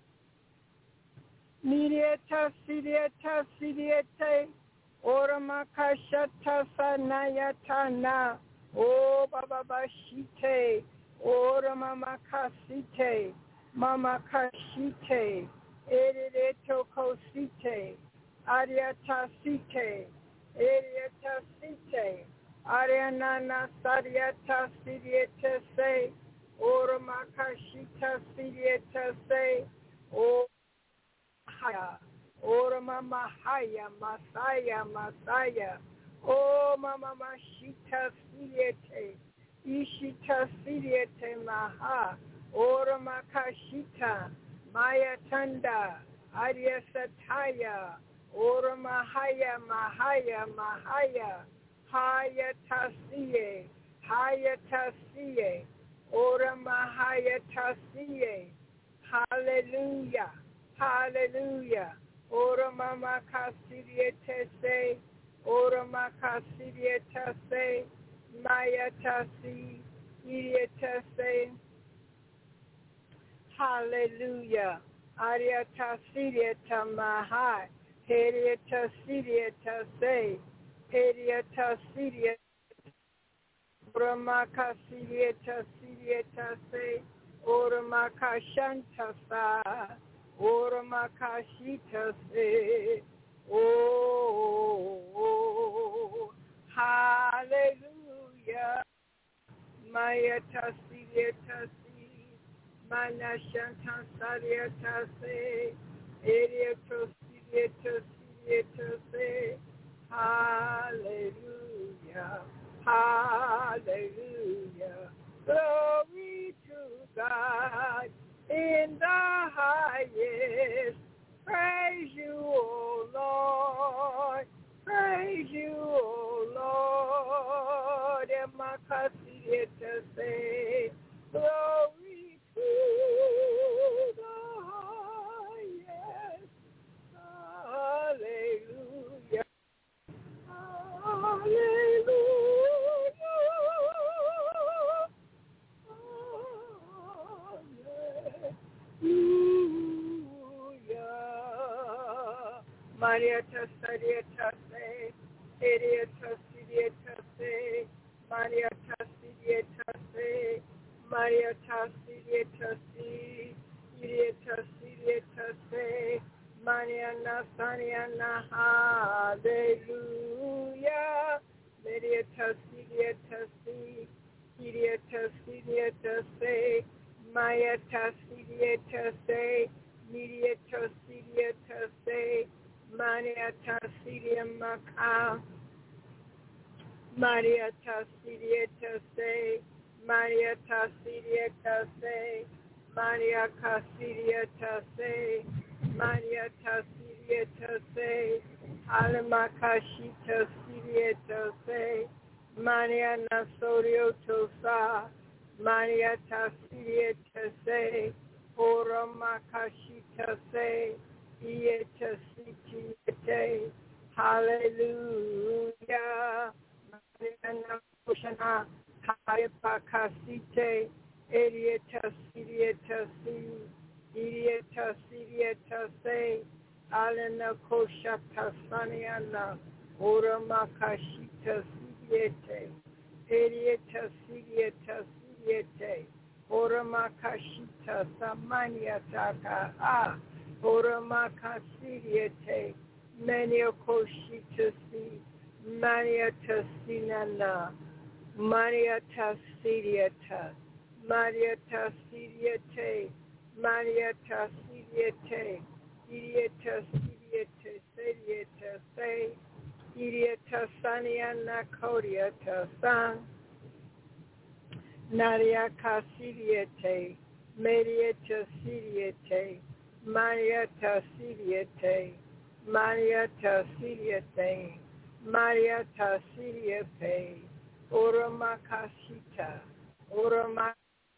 S4: Nidieta Sidieta Sidiete, Ora Makashata Sanayatana, O Baba Bashite, Ora Mama Kasite, Mama Kashite, Ereto Kosite, Ariata Site, Ariata Site, Ariana Sariata Sidieta Se, Ora Makashita Sidieta Se, O Haya, Ora Mama Haya, Masaya, Masaya, O Mama Mashita Sidiete, Ishita Sidiete Maha, Ora Makashita, Maya Tanda, Arya Sataya, Ora Mahaya, Mahaya, Mahaya, Haya Tasiye, Haya Tasiye, Ora Mahaya Tasiye, Hallelujah, Hallelujah, Ora Mama Kasidiete Se, Ora Makasidiete Se, Maya Tasi, Idiete Se, Hallelujah, Arya Tasidiete Mahai, Heria Tasidiete Se, Heria Tasidiete, Ora Makasidiete Sidiete Se, Ora Makashanta Sa, Ora Makashita Se, oh, oh, hallelujah, Maya Tasidiete Se, Mana Shanta Sadiete Se, Eria Tasidiete Sidiete Se, hallelujah, hallelujah, glory to God in the highest, praise you, O Lord, praise you, O Lord, Emakasidiete Se, glory to the highest, hallelujah, hallelujah. Maria Tasidieta Se, Eria Tasidieta Se, Maria Tasidieta Se, Maria Tasidieta Se, Eria Tasidieta Se, Maria Nasaniana, hallelujah, Maria Tasidieta Se, Eria Tasidieta Se, Maya Tasidieta Se, Media Tasidieta Se, Maria Tasidia Maka, Maria Tasidieta Se, Maria Tasidieta Se, Maria Casidieta Se, Maria Tasidieta Se, Alamakashita Sidieta Se, Maria Nasorio Tosa, Maria Tasidieta Se, Ora Makashita Se, Ieta Sitiete, hallelujah, Maria Nakoshana, Hayapakasite, Erieta Sidieta Si, Erieta Sidieta Se, Alena Koshata Saniana, Ora Makashita Sidiete, Erieta Sidieta Sidiete, Ora Makashita Samania Taka, ah, Ora Makasidiete, Mania Koshita Si, Mania Tasinana, Mania Tasidieta, Mania Tasidiete, Mania Tasidiete, Idieta Sidiete, Sedieta Se, Idieta Saniana Kodieta San, Nadia Kasidiete, Mediata Sidiate, Mariata Sidiate, Mariata Sidiate, Mariata Sidiate, Ora Makashita, Ora Makashita,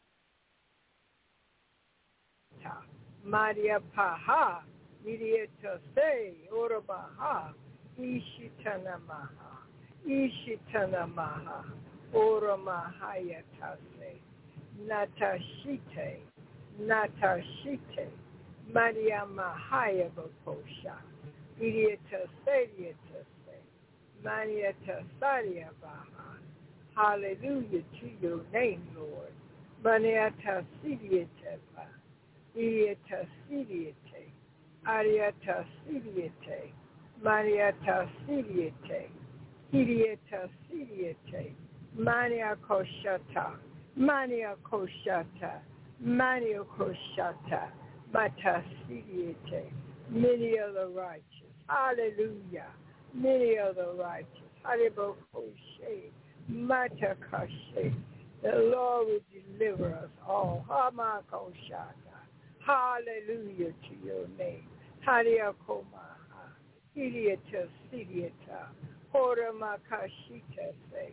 S4: Maria Paha, Mediata Se, Ora Baha, Ishitana Maha, Ishitana Maha, Ora Mahayata Se. Natashite, Natashite, Maria Mahaya Bakosha, Idiata Sadiata Se, Maniata Sadia Baha. Hallelujah to your name, Lord. Maniata Sidiate, Idiata Sidiate, Ariata Sidiate, Mariata Sidiate, Idiata Sidiate, Mania Koshata. Mania Koshata, Mania Koshata, Matasidiate, many of the righteous, hallelujah, many of the righteous, Haribo Koshe, Matakashe, the Lord will deliver us all, Hama Koshata, hallelujah to your name, Hariakomaha, Idiata Sidiata, Horamakashita say,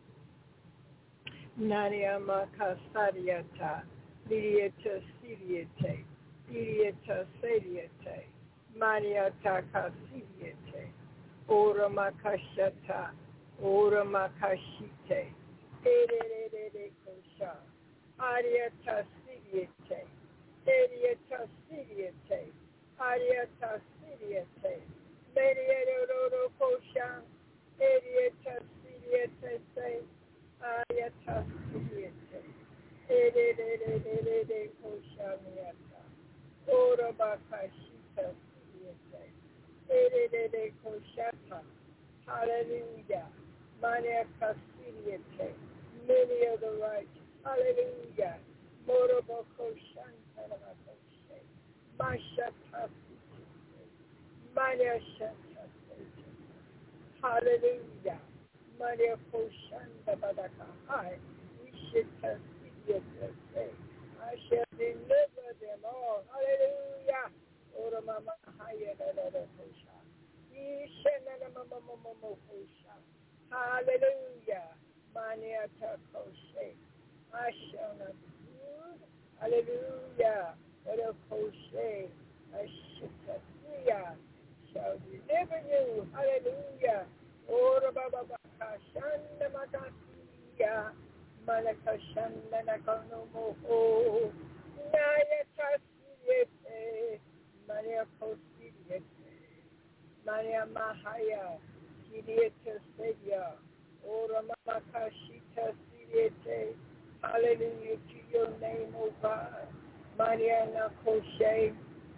S4: Nania Makasariata, Lidiata Sidiate, Lidiata Sadiate, Maniata Kasidiate, Ora Makashata, Ora Makashite, Ede Kosha, Ariata Sidiate, Ediata Sidiate, Ariata Sidiate, Mediato Kosha, Ediata Sidiate say, Ayata Sidiate, Ede de de de de de Koshamiata, Ora Bakashita Sidiate, Ede de de Koshata, Hallelujah, Mania Kasidiate, many of the righteous, Hallelujah, Morobo Koshanta Makoshe, Mashata Sidiate, Mania Shanta Sidiate, Hallelujah. Maria Koshanda Badaka, I, we should consider say, I shall deliver them all. Hallelujah. Ora Mama Haya Dada Kosha. Ishana Mama Mama Kosha. Hallelujah. Maniata Koshe. I shall not do. Hallelujah. Ora Koshe. I should shall deliver you. Hallelujah. Ora Baba Shanda Makasia, Malaka Shanda Nakanomo, Naya Tasiete, Maria Kosiete, Maria Mahaya, Kidieta Sedia, Ora Mamakashita Siete, hallelujah to your name, O God, Maria Nakoshe,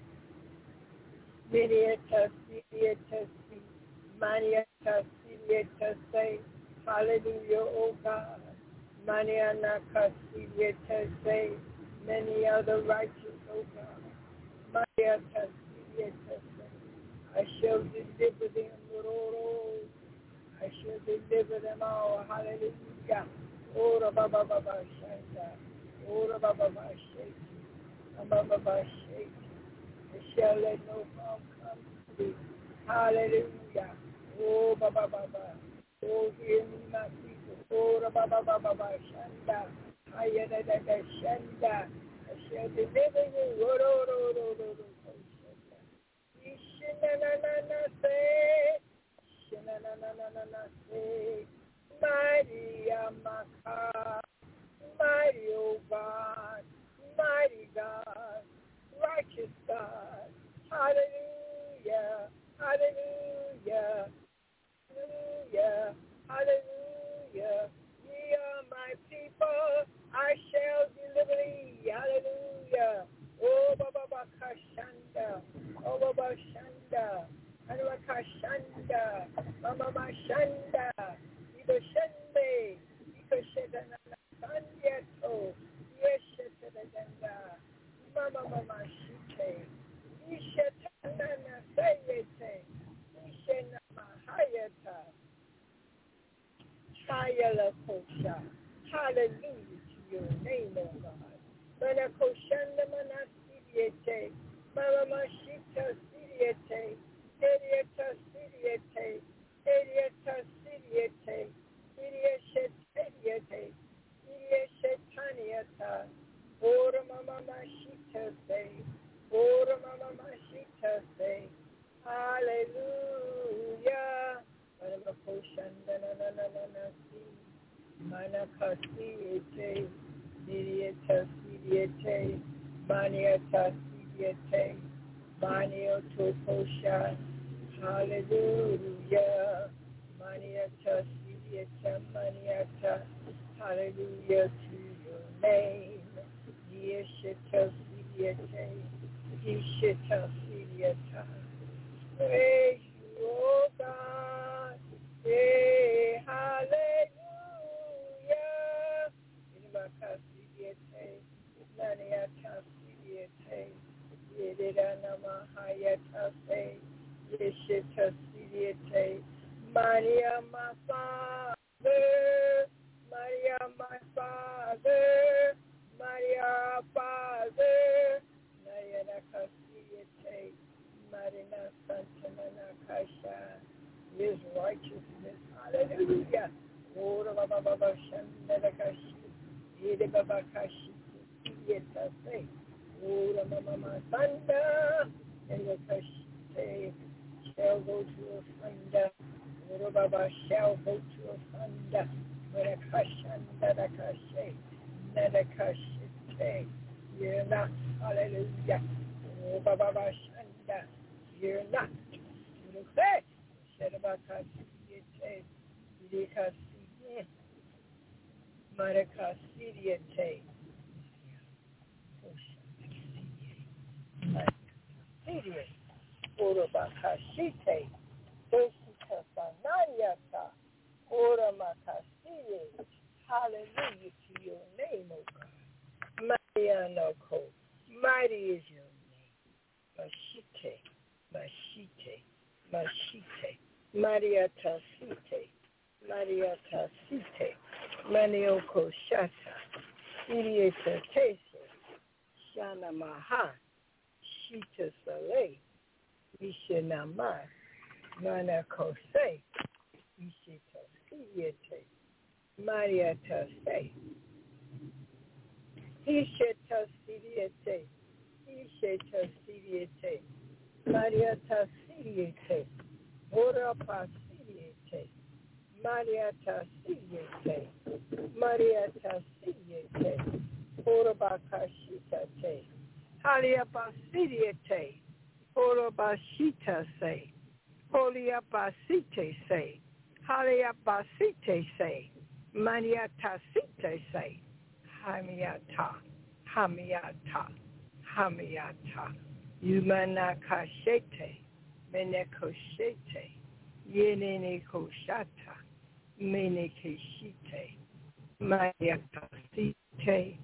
S4: Midieta Sieta Maria Tasidieta say, hallelujah, O God. Maria Nakasidieta say, many other righteous, O God. Maria Tasidieta say, I shall deliver them, Lord. I shall deliver them all, hallelujah. Ora Baba Baba Shanda, Ora Baba Baba Shake, Baba Baba Shake. I shall let no harm come to thee. Hallelujah. Oh, Baba Baba. Oh, hear me, my people. Oh, Baba Baba Shanda. Ayana da Shanda. I shall deliver you. Oh, oh, oh, oh, oh, oh, Shanda. Ishina na na na say. Ishina na na na na na say. Mighty Amaka. Mighty, oh God. Mighty God. Righteous God. Hallelujah. Hallelujah, hallelujah, hallelujah. Ye are my people, I shall deliver thee. Hallelujah. Oh, Baba Kashanda, oh, Baba Shanda, Anwa Kashanda, Mama Shanda, Iba Shende, Ika Shedana Sandieto, Yeshetana, Mama Mama Shite, Ishetana Sayete, Ishena Mahayata, Hayala Kosha. Hallelujah to your name, O God.
S7: Mana koshanda mana siriete. Mama mashita siriete. Erieta siriete. Erieta siriete. Irieshetaniete. Irieshetaniata. Ora mama mashita say. Ora mama mashita say. Hallelujah. Mana koshanda na na na na na si. Mana kasiriete. Siriete, siriete, maniata, siriete, manioto kosha, hallelujah, maniata, siriete, maniata, hallelujah to your name, yeshita, siriete, yeshita, siriete, praise you, oh God, hey, hallelujah, Makasiriete, Naniata Siriete, Yedana Mahayata Se, Yeshita Siriete, Maria my Father, Maria my Father, Maria Father, Nayana Kasiriete, Marina Santana Kasha, His righteousness, hallelujah, Ora Baba Baba Shandakashi. Ede Baba Kashi, Yeta say, Ora Mama Sanda, and the Kashi shall go to a Sanda, Ora Baba shall go to a Sanda, when a Kashanda the Kashi, Nada Kashi, you're not, hallelujah, Ora Baba Shanda, you're not, you say, Shedaba Kashi, Yete, Yekasi. Maraka Siriete, Sirie, Orobakashite, Dosita Sanariata, Oramakasire. Hallelujah to your name, O God. Mariano Ko, mighty is your name. Mashite, Mashite, Mashite, Mariata Site, Mariata Site. Manioko Shata, Irieta Tese, Shana Maha, Shita Sale, Ishinama, Mana Kose, Ishita Siriete, Mariata Se, Ishita Siriete, Ishita Siriete, Mariata Siriete, Ora Pasiriete, Mariata Siriete, Mariata Siriete, Orabakashita te, Haliabasiriete, Orabashita se, Holiabasite se, Haliabasite se, Maniata site se, Hamiata, Hamiata, Hamiata, Yumanakashete, Menekoshete, Yenene koshata, menekeshite, maniakasite,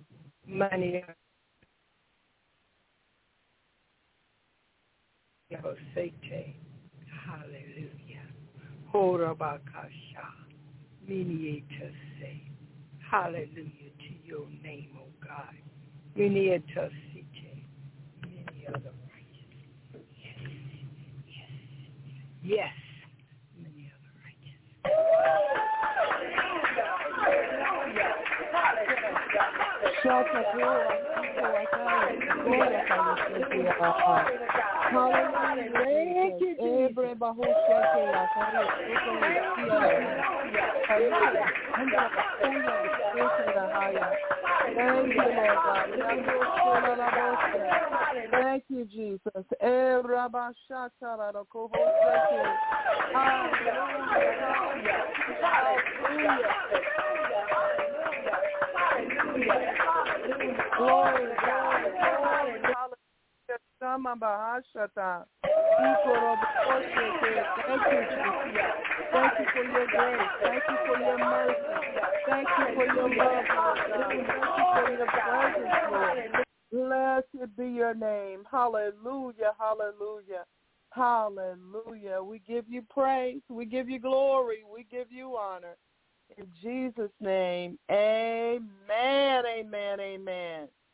S7: maniakosete, hallelujah. Horabakasha, miniatase, hallelujah to your name, O God. Miniatasite, many other righteous. Yes, yes, yes.
S4: Shaka Gloria, Gloria, Hallelujah. Every Bahoshake, Thank you, Lord God. Thank you, Jesus. Glory, glory, glory. Sama Bahashata. Thank you, Jesus. Thank you for your grace. Thank you for your mercy. Thank you for your love, Lord God. Thank you for your presence, Lord. Blessed be your name. Hallelujah, hallelujah, hallelujah. We give you praise. We give you glory. We give you honor. In Jesus' name, amen, amen, amen.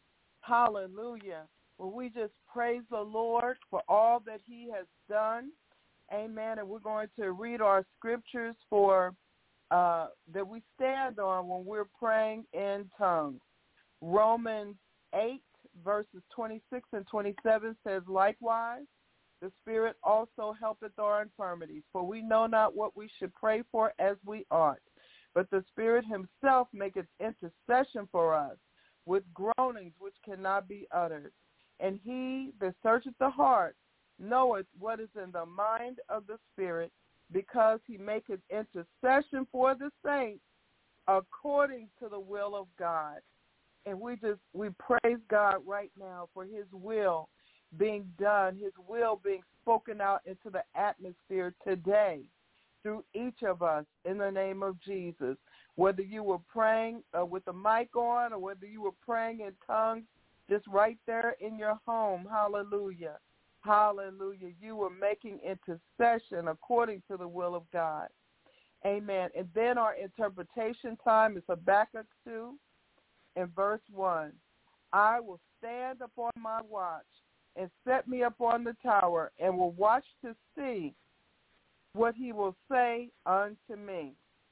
S3: Hallelujah. Well, we just praise the Lord for all that he has done. Amen. And we're going to read our scriptures for uh, that we stand on when we're praying in tongues. Romans eight, verses twenty-six and twenty-seven says, likewise, the Spirit also helpeth our infirmities, for we know not what we should pray for as we ought. But the Spirit himself maketh intercession for us with groanings which cannot be uttered. And he that searcheth the heart knoweth what is in the mind of the Spirit, because he maketh intercession for the saints according to the will of God. And we just, we praise God right now for his will being done, his will being spoken out into the atmosphere today through each of us in the name of Jesus. Whether you were praying uh, with the mic on or whether you were praying in tongues, just right there in your home, hallelujah, hallelujah, you were making intercession according to the will of God. Amen. And then our interpretation time is Habakkuk two and verse one. I will stand upon my watch and set me up on the tower and will watch to see what he will say unto me.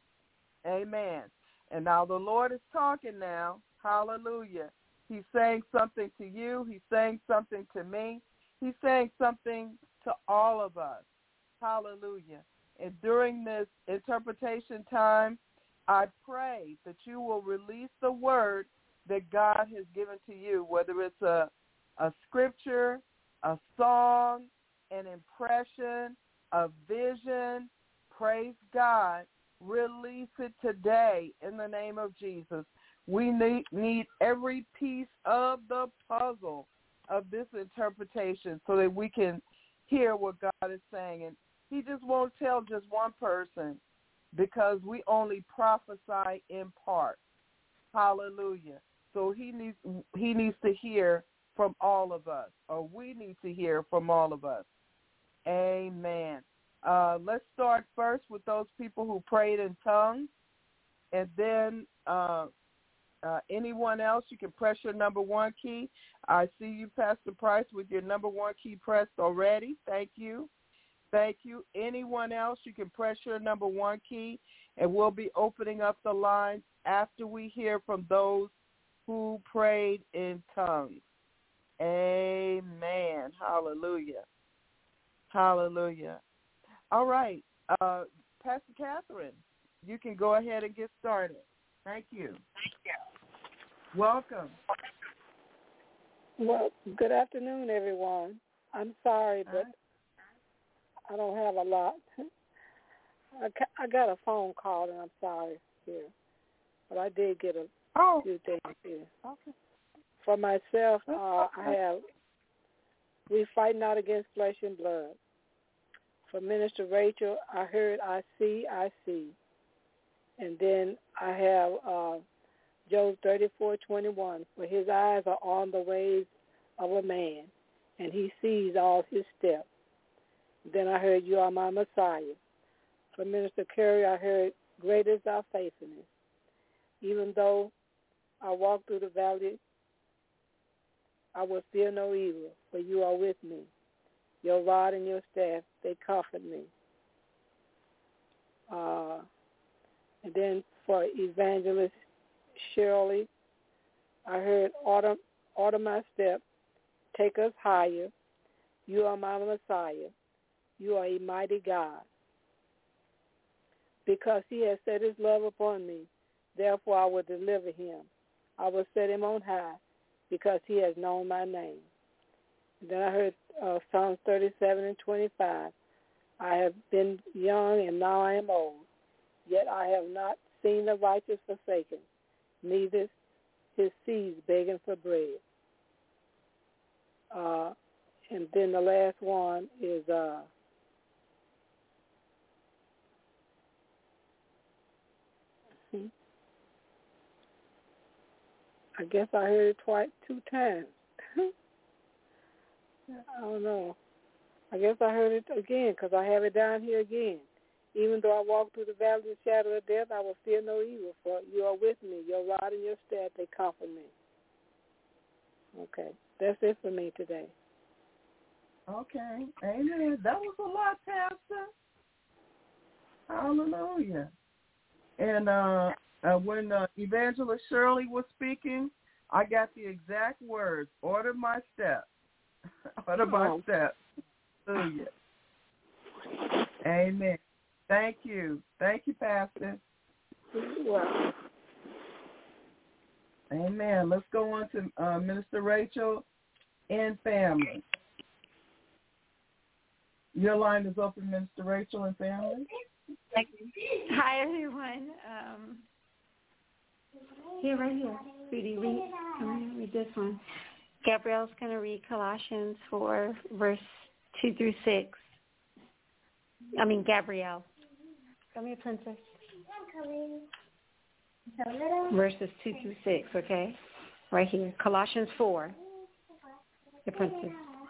S3: Amen. And now the Lord is talking now. Hallelujah. He's saying something to you. He's saying something to me. He's saying something to all of us. Hallelujah. And during this interpretation time, I pray that you will release the word that God has given to you, whether it's a, a scripture, a song, an impression, a vision. Praise God. Release it today in the name of Jesus. We need, need every piece of the puzzle of this interpretation so that we can hear what God is saying. And he just won't tell just one person, because we only prophesy in part. Hallelujah. So he needs he needs to hear from all of us, or we need to hear from all of us. Amen. Uh, let's start first with those people who prayed in tongues, and then uh, uh, anyone else, you can press your number one key. I see you, Pastor Price, with your number one key pressed already. Thank you. Thank you. Anyone else, you can press your number one key, and we'll be opening up the lines after we hear from those who prayed in tongues. Amen. Hallelujah. Hallelujah. All right. Uh, Pastor Catherine, you can go ahead and get started. Thank you. Thank you. Welcome.
S4: Well, good afternoon, everyone. I'm sorry, but I don't have a lot. I, I got a phone call, and I'm sorry here. But I did get a oh. few things here. Okay. For myself, uh, I have, we fight not against flesh and blood. For Minister Rachel, I heard, I see, I see. And then I have uh, Job thirty-four twenty-one. For his eyes are on the ways of a man, and he sees all his steps. Then I heard, you are my Messiah. For Minister Curry, I heard, great is thy faithfulness. Even though I walk through the valley, I will fear no evil, for you are with me. Your rod and your staff, they comfort me. Uh, and then for Evangelist Shirley, I heard, order, order my step, take us higher. You are my Messiah. You are a mighty God. Because he has set his love upon me, therefore I will deliver him. I will set him on high, because he has known my name. And then I heard uh, Psalms thirty-seven and twenty-five. I have been young and now I am old, yet I have not seen the righteous forsaken, neither his seed begging for bread. Uh, and then the last one is uh, I guess I heard it twice, two times. I don't know. I guess I heard it again because I have it down here again. Even though I walk through the valley of the shadow of death, I will fear no evil, for you are with me. Your rod and your staff, they comfort me. Okay. That's it for me today.
S3: Okay. Amen. That was a lot, Pastor. Hallelujah. And uh, uh, when uh, Evangelist Shirley was speaking, I got the exact words, order my steps. order my
S4: Oh.
S3: steps. Hallelujah. Amen. Thank you. Thank you, Pastor.
S4: Well,
S3: Amen. Let's go on to uh, Minister Rachel and family. Your line is open, Minister Rachel and family.
S8: Hi, everyone. Um, here, right here. Sweetie, read, um, read this one. Gabrielle's going to read Colossians four, verse two through six. I mean, Gabrielle. Come here, princess. Verses two through six, okay? Right here. Colossians four. The princess.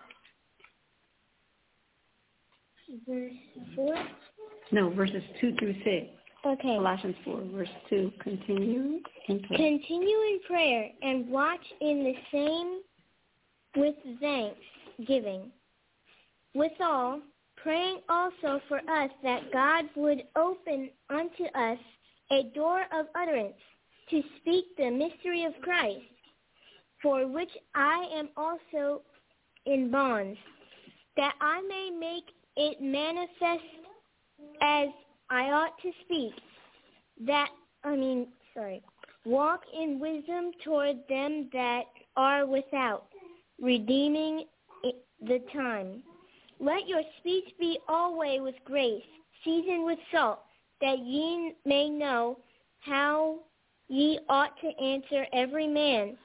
S5: Verse four?
S8: No, verses two through six.
S5: Okay.
S8: Colossians four, verse two. Continue in prayer.
S5: Continue in prayer and watch in the same with thanksgiving. Withal, praying also for us that God would open unto us a door of utterance to speak the mystery of Christ, for which I am also in bonds, that I may make it manifest as I ought to speak, that, I mean, sorry, walk in wisdom toward them that are without, redeeming the time. Let your speech be always with grace, seasoned with salt, that ye may know how ye ought to answer every man.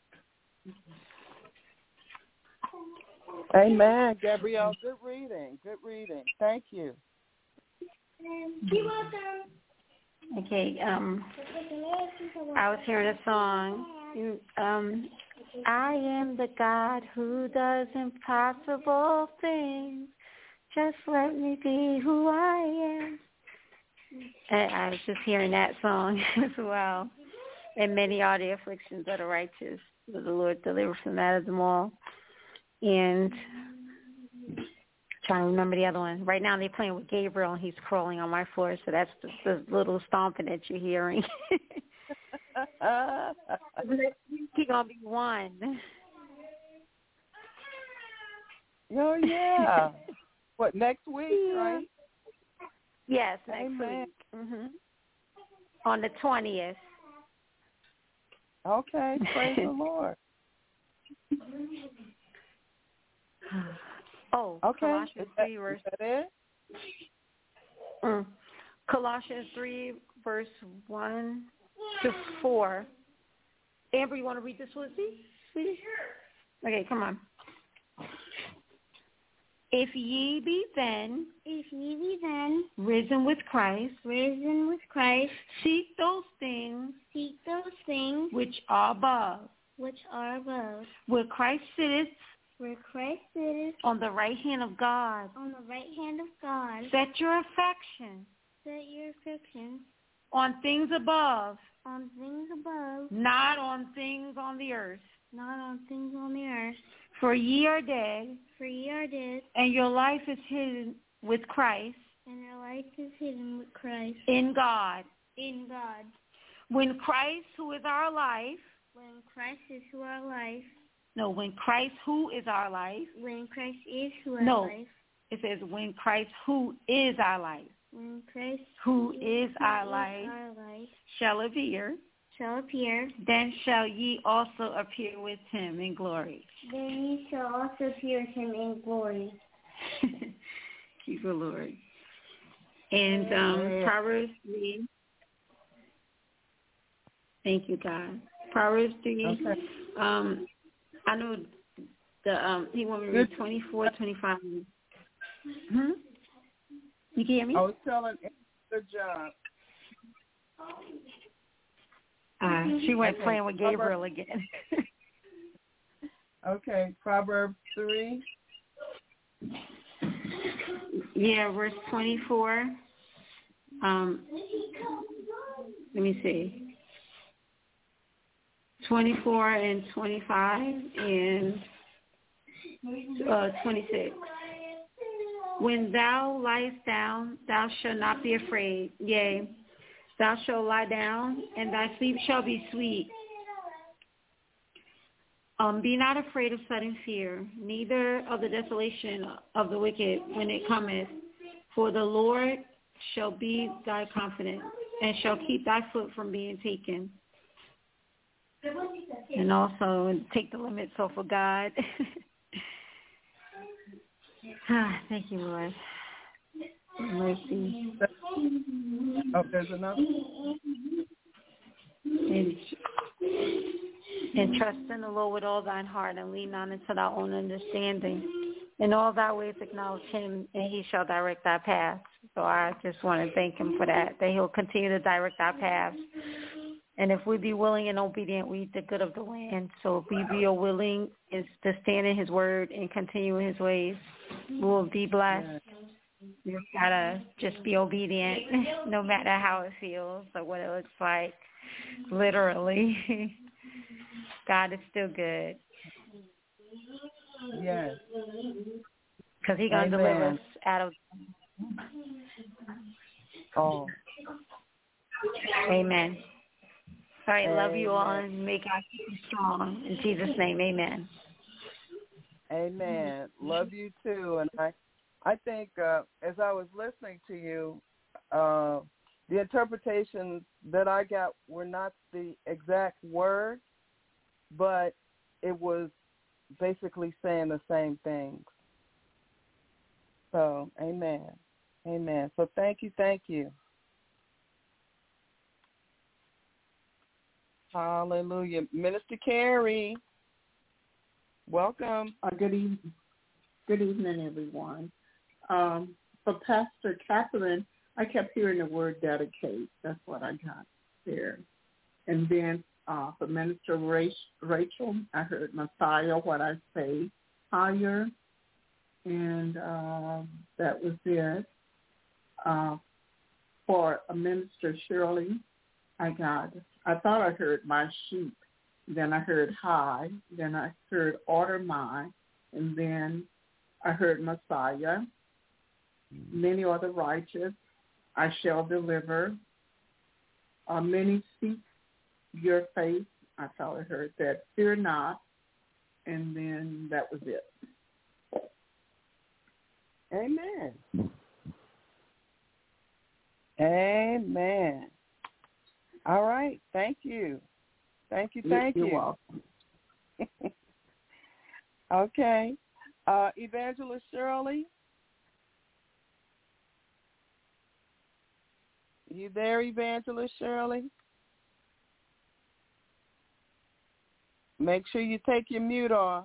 S3: Amen, Gabrielle. Good reading. Good reading. Thank you.
S5: You're welcome.
S8: Okay, um, I was hearing a song. Um, I am the God who does impossible things. Just let me be who I am. And I was just hearing that song as well. And many are the afflictions of the righteous, but the Lord delivered from that of them all. And trying to remember the other one. Right now they're playing with Gabriel, and he's crawling on my floor, so that's the, the little stomping that you're hearing. He's going to be one.
S3: Oh, yeah. What, next week, yeah. right?
S8: Yes, next
S3: Amen.
S8: week. Mm-hmm. On the twentieth.
S3: Okay, praise the Lord.
S8: Oh,
S3: okay.
S8: Colossians
S3: is
S8: three,
S3: that,
S8: verse.
S3: Is that it?
S8: Mm. Colossians three, verse one to four. Amber, you want to read this with me? Sweetie? Okay, come on. If ye be then,
S5: if ye be then
S8: risen with Christ,
S5: risen with Christ,
S8: seek those things,
S5: seek those things
S8: which are above,
S5: which are above,
S8: where Christ sitteth,
S5: where Christ sitteth,
S8: on the right hand of God.
S5: on the right hand of God.
S8: Set your affection,
S5: set your affection
S8: on things above,
S5: on things above,
S8: not on things on the earth.
S5: not on things on the earth.
S8: For ye are dead,
S5: for ye are dead,
S8: and your life is hidden with Christ,
S5: and your life is hidden with Christ
S8: in God.
S5: In God.
S8: When Christ, who is our life,
S5: when Christ is who our life,
S8: no, when Christ, who is our life,
S5: when Christ is who our
S8: no,
S5: life,
S8: it says when Christ, who is our life,
S5: when Christ,
S8: who is
S5: who
S8: our
S5: is
S8: life,
S5: our life,
S8: shall appear,
S5: shall appear,
S8: then shall ye also appear with him in glory.
S5: then ye shall also appear with him in glory.
S8: Keep the Lord. And um, Proverbs three. Thank you, God. Proverbs three.
S3: Okay.
S8: Um, I know the um, he want me to read twenty-four, twenty-five. Hmm? You can hear me?
S3: I was telling good job.
S8: Uh, she went
S3: okay.
S8: playing with Gabriel
S3: Proverbs.
S8: again.
S3: Okay, Proverbs three.
S8: Yeah, verse twenty-four. Um, let me see. twenty-four and twenty-five and uh, twenty-six. When thou liest down, thou shalt not be afraid. Yea, thou shalt lie down, and thy sleep shall be sweet. Um, be not afraid of sudden fear, neither of the desolation of the wicked when it cometh. For the Lord shall be thy confidence, and shall keep thy foot from being taken. And also take the limits off of God. ah, thank you, Lord. Mercy.
S3: Oh, there's another.
S8: And, and trust in the Lord with all thine heart, and lean not into thy own understanding. In all thy ways acknowledge him, and he shall direct thy paths. So I just want to thank him for that, that he'll continue to direct our paths. And if we be willing and obedient, we eat the good of the land. So if we be willing is to stand in his word and continue in his ways, we'll be blessed. We just gotta just be obedient, no matter how it feels or what it looks like. Literally, God is still good.
S3: Yes.
S8: Because he's gonna deliver us out of.
S3: Oh.
S8: Amen. All right,
S3: Amen.
S8: Love you all, and make God keep you strong. In Jesus' name, amen.
S3: Amen. Love you too. And I, I think uh, as I was listening to you, uh, the interpretations that I got were not the exact word, but it was basically saying the same things. So, amen. Amen. So thank you, thank you. Hallelujah. Minister Carey, welcome.
S6: Uh, good evening. Good evening, everyone. Um, for Pastor Catherine, I kept hearing the word dedicate. That's what I got there. And then uh, for Minister Rachel, I heard Messiah, what I say, higher. And uh, that was it. Uh, for a Minister Shirley, I got, I thought I heard my sheep. Then I heard high. Then I heard order my. And then I heard Messiah. Many are the righteous. I shall deliver. Uh, many seek your face. I thought I heard that. Fear not. And then that was it.
S3: Amen. Amen. All right. Thank you. Thank you. Thank
S6: You're
S3: you.
S6: welcome.
S3: Okay. Uh, Evangelist Shirley? You there, Evangelist Shirley? Make sure you take your mute off.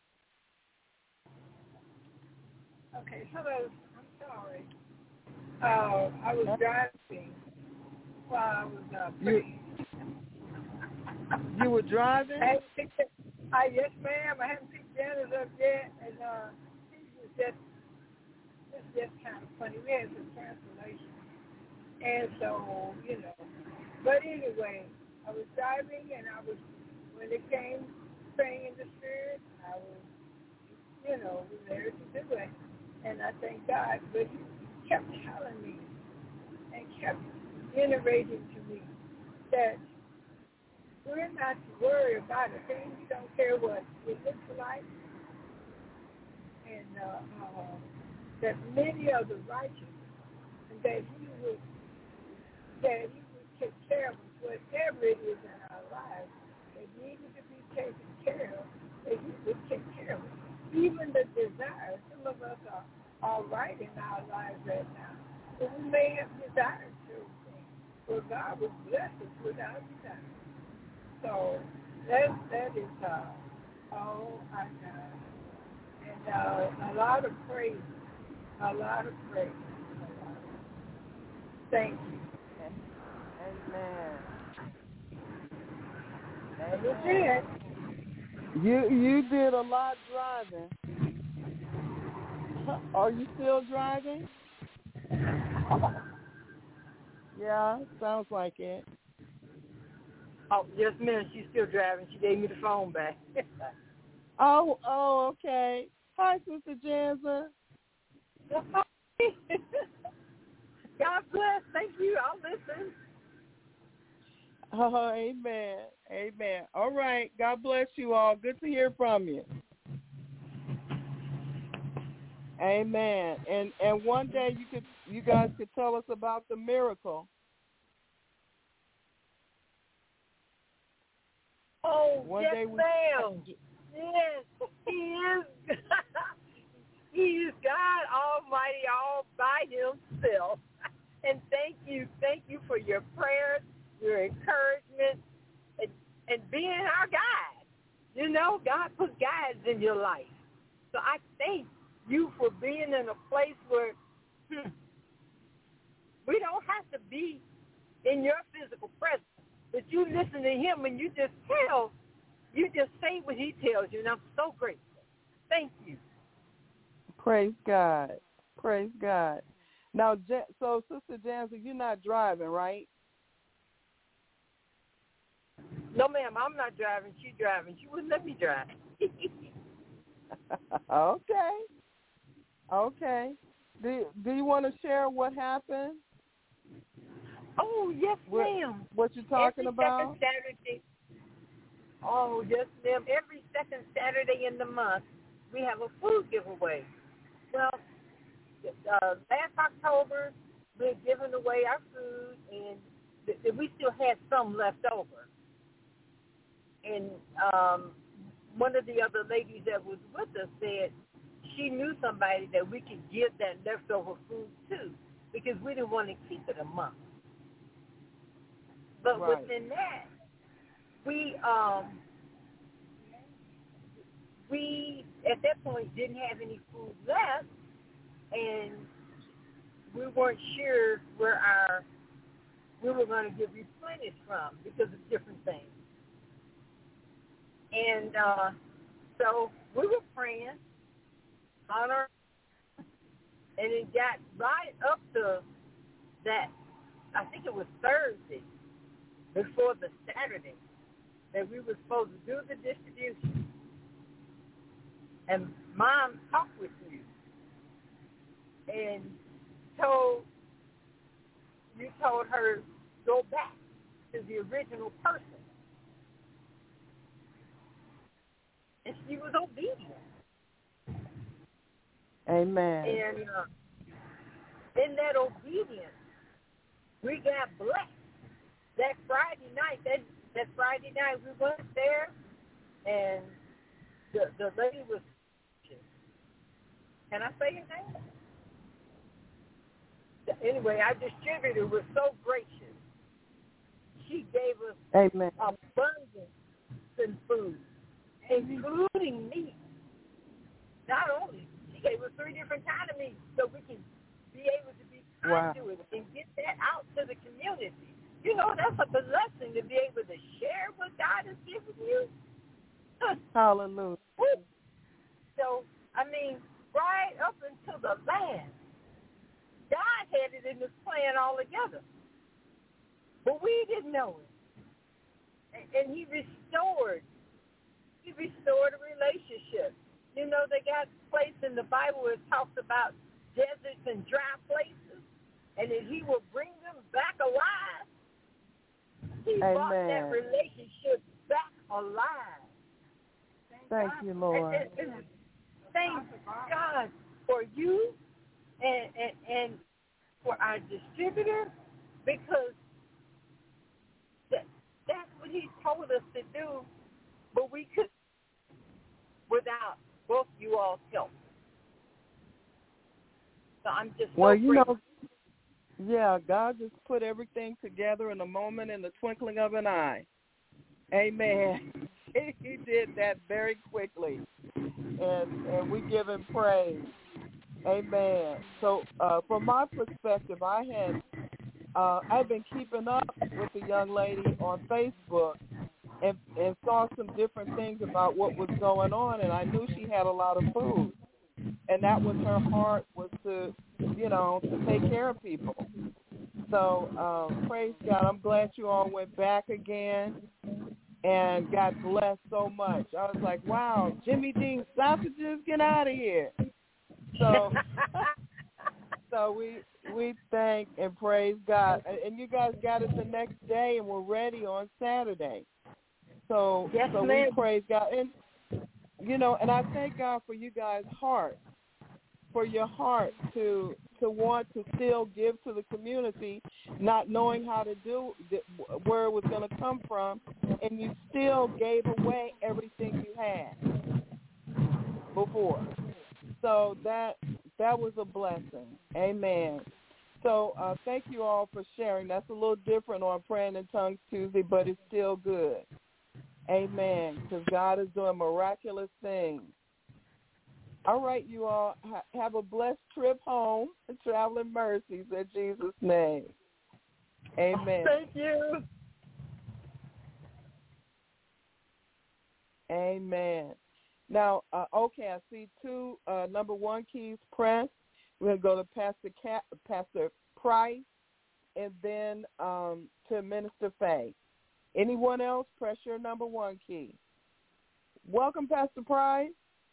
S7: Okay, hello. I'm sorry. Uh, I was driving while I was uh, praying.
S3: You, you were driving?
S7: I picked it. Uh, yes, ma'am. I haven't picked Janice up yet, and uh, it was just, it's just kind of funny. We had some translation, and so you know. But anyway, I was driving, and I was when it came praying in the spirit, I was, you know, was there to do it. And I thank God, but he kept telling me and kept iterating to me that we're not to worry about a thing. We don't care what it looks like. And uh, uh, that many of the righteous, and that he would, that he would take care of us, whatever it is in our lives that needed to be taken care of, that he would take care of us. Even the desires, some of us are all right in our lives right now, but we may have desired certain things. Well, God will bless us with our desires. So that that is uh, all I got, and uh, a lot of praise, a lot of praise. A lot of, thank you.
S3: Amen.
S7: That was it.
S3: You you did a lot driving. Are you still driving? Yeah, sounds like it.
S7: Oh, yes, ma'am. She's still driving. She gave me the phone back.
S3: Oh, oh, okay. Hi, Sister Janza.
S7: God bless. Thank you. I'll listen.
S3: Oh, amen. Amen. All right. God bless you all. Good to hear from you. Amen. And and one day you could you guys could tell us about the miracle.
S7: Oh,
S3: one
S7: yes,
S3: day we,
S7: ma'am. Yes, he is. He is God Almighty all by himself. And thank you, thank you for your prayers, your encouragement, and, and being our guide. You know, God put guides in your life. So I thank you for being in a place where hmm, we don't have to be in your physical presence, but you listen to him and you just tell, you just say what he tells you, and I'm so grateful. Thank you.
S3: Praise God. Praise God. Now, so Sister Janza, you're not driving, right?
S7: No, ma'am, I'm not driving. She's driving. She wouldn't let me drive.
S3: Okay. Okay. Do Do you want to share what happened?
S7: Oh, yes,
S3: what,
S7: ma'am.
S3: What you're talking
S7: Every
S3: about?
S7: Second Saturday. Oh, yes, ma'am. Every second Saturday in the month, we have a food giveaway. Well, uh, last October, we had given away our food, and th- th- we still had some left over. And um, one of the other ladies that was with us said she knew somebody that we could give that leftover food to because we didn't want to keep it a month. But
S3: right.
S7: within that, we um, we at that point didn't have any food left, and we weren't sure where our we were going to get replenished from because of different things. And uh, so we were praying on our, and it got right up to that, I think it was Thursday, before the Saturday, that we were supposed to do the distribution. And Mom talked with you and told, you told her, go back to the original person. And she was obedient.
S3: Amen.
S7: And uh, in that obedience, we got blessed. That Friday night, that that Friday night, we went there, and the the lady was, can I say her name? Anyway, our distributor was so gracious. She gave us
S3: Amen.
S7: abundance in food, including meat. Not only, she gave us three different kinds of meat so we can be able to be conduits wow. and get that out to the community. You know, that's a blessing to be able to share what God has given you.
S3: Hallelujah.
S7: So, I mean, right up until the land, God had it in his plan altogether. But we didn't know it. And, and he restored. He restored a relationship. You know, they got a place in the Bible where it talks about deserts and dry places, and that he will bring them back alive. He
S3: Amen.
S7: brought that relationship back alive.
S3: Thank
S7: God.
S3: you, Lord.
S7: And, and, and thank God for you and, and, and for our distributor, because that, that's what he told us to do, but we couldn't without both you all's help. So I'm just so
S3: well, you
S7: grateful.
S3: know, yeah, God just put everything together in a moment, in the twinkling of an eye. Amen. He did that very quickly, and and we give him praise. Amen. So uh, from my perspective, I had uh, I've been keeping up with the young lady on Facebook, and and saw some different things about what was going on, and I knew she had a lot of food, and that was her heart, was to, you know, to take care of people. So um, praise God. I'm glad you all went back again. and got blessed so much. I was like, wow, Jimmy Dean sausages, get out of here. So so we we thank and praise God. And you guys got it the next day, and we're ready on Saturday. So,
S9: yes,
S3: so
S9: ma'am.
S3: we praise God. And, you know, and I thank God for you guys' heart, for your heart to to want to still give to the community, not knowing how to do, where it was going to come from, and you still gave away everything you had before. So that that was a blessing. Amen. So uh, thank you all for sharing. That's a little different on Praying in Tongues Tuesday, but it's still good. Amen. Because God is doing miraculous things. All right, you all, ha- have a blessed trip home and traveling mercies in Jesus' name. Amen.
S9: Thank you.
S3: Amen. Now, uh, okay, I see two uh, number one keys pressed. We're going to go to Pastor Cat, Pastor Price, and then um, to Minister Faye. Anyone else, press your number one key. Welcome, Pastor Price.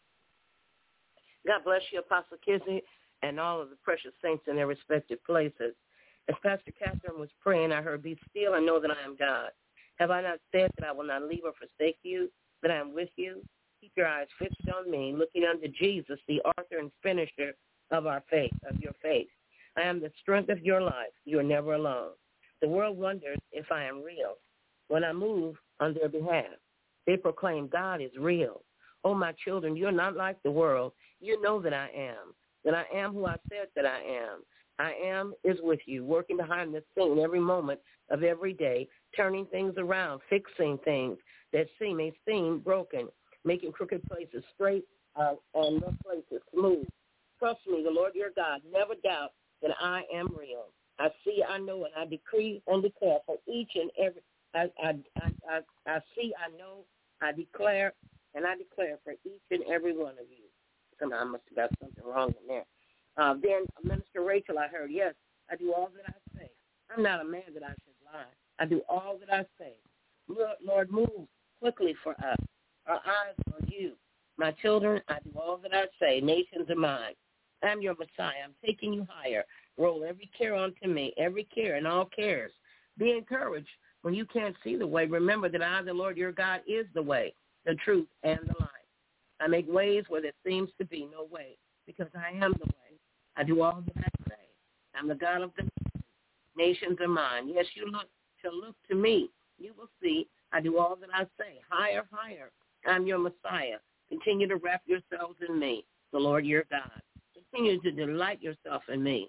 S10: God bless you, Apostle Kizzy, and all of the precious saints in their respective places. As Pastor Catherine was praying, I heard, be still and know that I am God. Have I not said that I will not leave or forsake you, that I am with you? Keep your eyes fixed on me, looking unto Jesus, the author and finisher of our faith, of your faith. I am the strength of your life. You are never alone. The world wonders if I am real. When I move on their behalf, they proclaim God is real. Oh, my children, you're not like the world. You know that I am, that I am who I said that I am. I am is with you, working behind the scene every moment of every day, turning things around, fixing things that seem may seem broken, making crooked places straight uh, and rough places smooth. Trust me, the Lord your God, never doubt that I am real. I see, I know, and I decree and declare for each and every, I, I, I, I, I see, I know, I declare, and I declare for each and every one of you. Somehow I must have got something wrong in there. Uh, then Minister Rachel, I heard, yes, I do all that I say. I'm not a man that I should lie. I do all that I say. Lord, Lord, move quickly for us. Our eyes on you. My children, I do all that I say. Nations are mine. I'm your Messiah. I'm taking you higher. Roll every care onto me, every care and all cares. Be encouraged. When you can't see the way, remember that I, the Lord your God, is the way, the truth, and the life. I make ways where there seems to be no way, because I am the way. I do all that I say. I'm the God of the nations. Nations are mine. Yes, you look shall look to me. You will see I do all that I say. Higher, higher. I'm your Messiah. Continue to wrap yourselves in me, the Lord your God. Continue to delight yourself in me.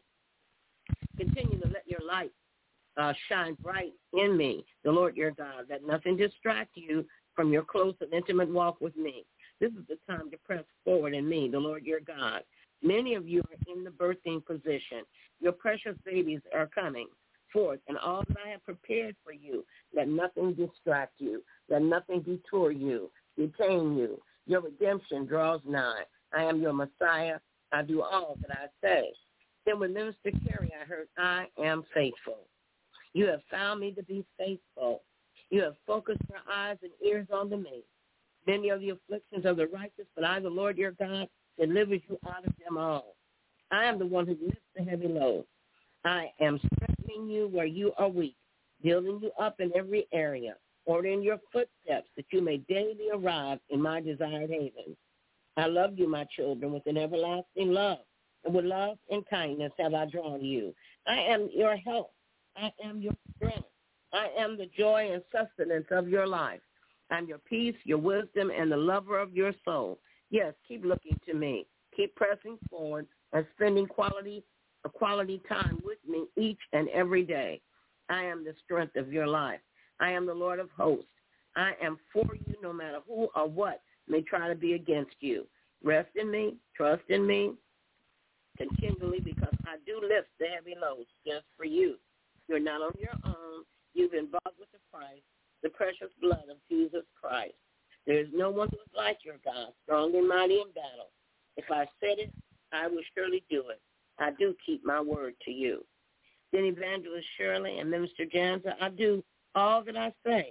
S10: Continue to let your light uh, shine bright in me, the Lord your God. Let nothing distract you from your close and intimate walk with me. This is the time to press forward in me, the Lord your God. Many of you are in the birthing position. Your precious babies are coming forth, and all that I have prepared for you, let nothing distract you. Let nothing detour you, detain you. Your redemption draws nigh. I am your Messiah. I do all that I say. Then with Minister Carey, I heard, I am faithful. You have found me to be faithful. You have focused your eyes and ears onto me. Many of the afflictions of the righteous, but I, the Lord your God, delivers you out of them all. I am the one who lifts the heavy load. I am strengthening you where you are weak, building you up in every area, ordering your footsteps that you may daily arrive in my desired haven. I love you, my children, with an everlasting love, and with love and kindness have I drawn you. I am your help. I am your strength. I am the joy and sustenance of your life. I'm your peace, your wisdom, and the lover of your soul. Yes, keep looking to me. Keep pressing forward and spending quality, a quality time with me each and every day. I am the strength of your life. I am the Lord of hosts. I am for you no matter who or what may try to be against you. Rest in me, trust in me continually, because I do lift the heavy loads just for you. You're not on your own. You've been bought with the price, the precious blood of Jesus Christ. There is no one who is like your God, strong and mighty in battle. If I said it, I will surely do it. I do keep my word to you. Then Evangelist Shirley and Minister Janza, I do all that I say.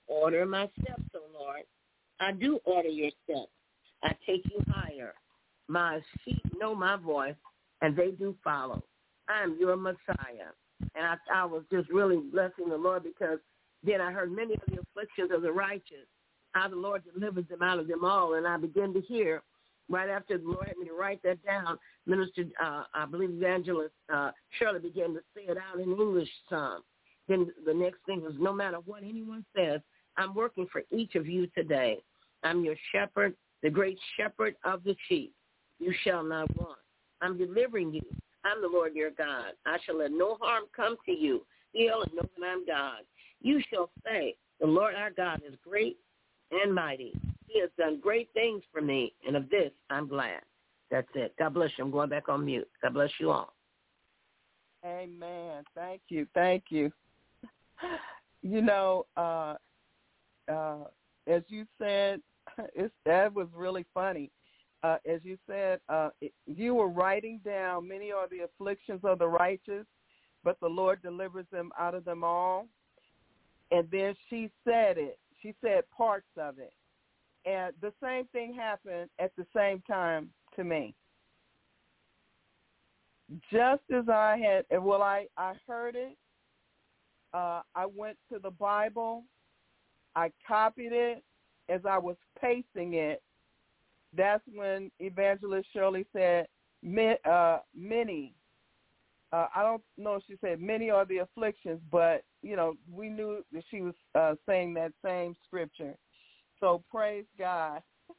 S10: Order my steps, O Lord. I do order your steps. I take you higher. My sheep know my voice, and they do follow. I'm your Messiah. And I, I was just really blessing the Lord, because then I heard many of the afflictions of the righteous, how the Lord delivers them out of them all. And I began to hear, right after the Lord had me to write that down, Minister, uh, I believe Evangelist uh, Shirley began to say it out in English some. Then the next thing was, no matter what anyone says, I'm working for each of you today. I'm your shepherd, the great shepherd of the sheep. You shall not want. I'm delivering you. I'm the Lord your God. I shall let no harm come to you. Heal and know that I'm God. You shall say, the Lord our God is great and mighty. He has done great things for me, and of this I'm glad. That's it. God bless you. I'm going back on mute. God bless you all.
S3: Amen. Thank you. Thank you. You know, uh, uh, as you said, it's, that was really funny. Uh, as you said, uh, it, you were writing down, many are the afflictions of the righteous, but the Lord delivers them out of them all. And then she said it. She said parts of it. And the same thing happened at the same time to me. Just as I had, well, I, I heard it. Uh, I went to the Bible. I copied it. As I was pasting it, that's when Evangelist Shirley said, uh, many, uh, I don't know if she said many are the afflictions, but, you know, we knew that she was uh, saying that same scripture. So praise God.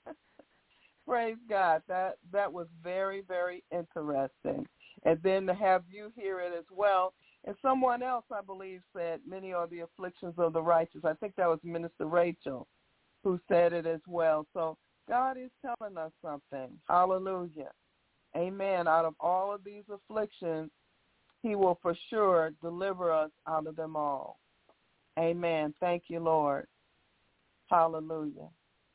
S3: Praise God. That that was very, very interesting. And then to have you hear it as well. And someone else, I believe, said, many are the afflictions of the righteous. I think that was Minister Rachel who said it as well. So God is telling us something. Hallelujah. Amen. Out of all of these afflictions, he will for sure deliver us out of them all. Amen. Thank you, Lord. Hallelujah.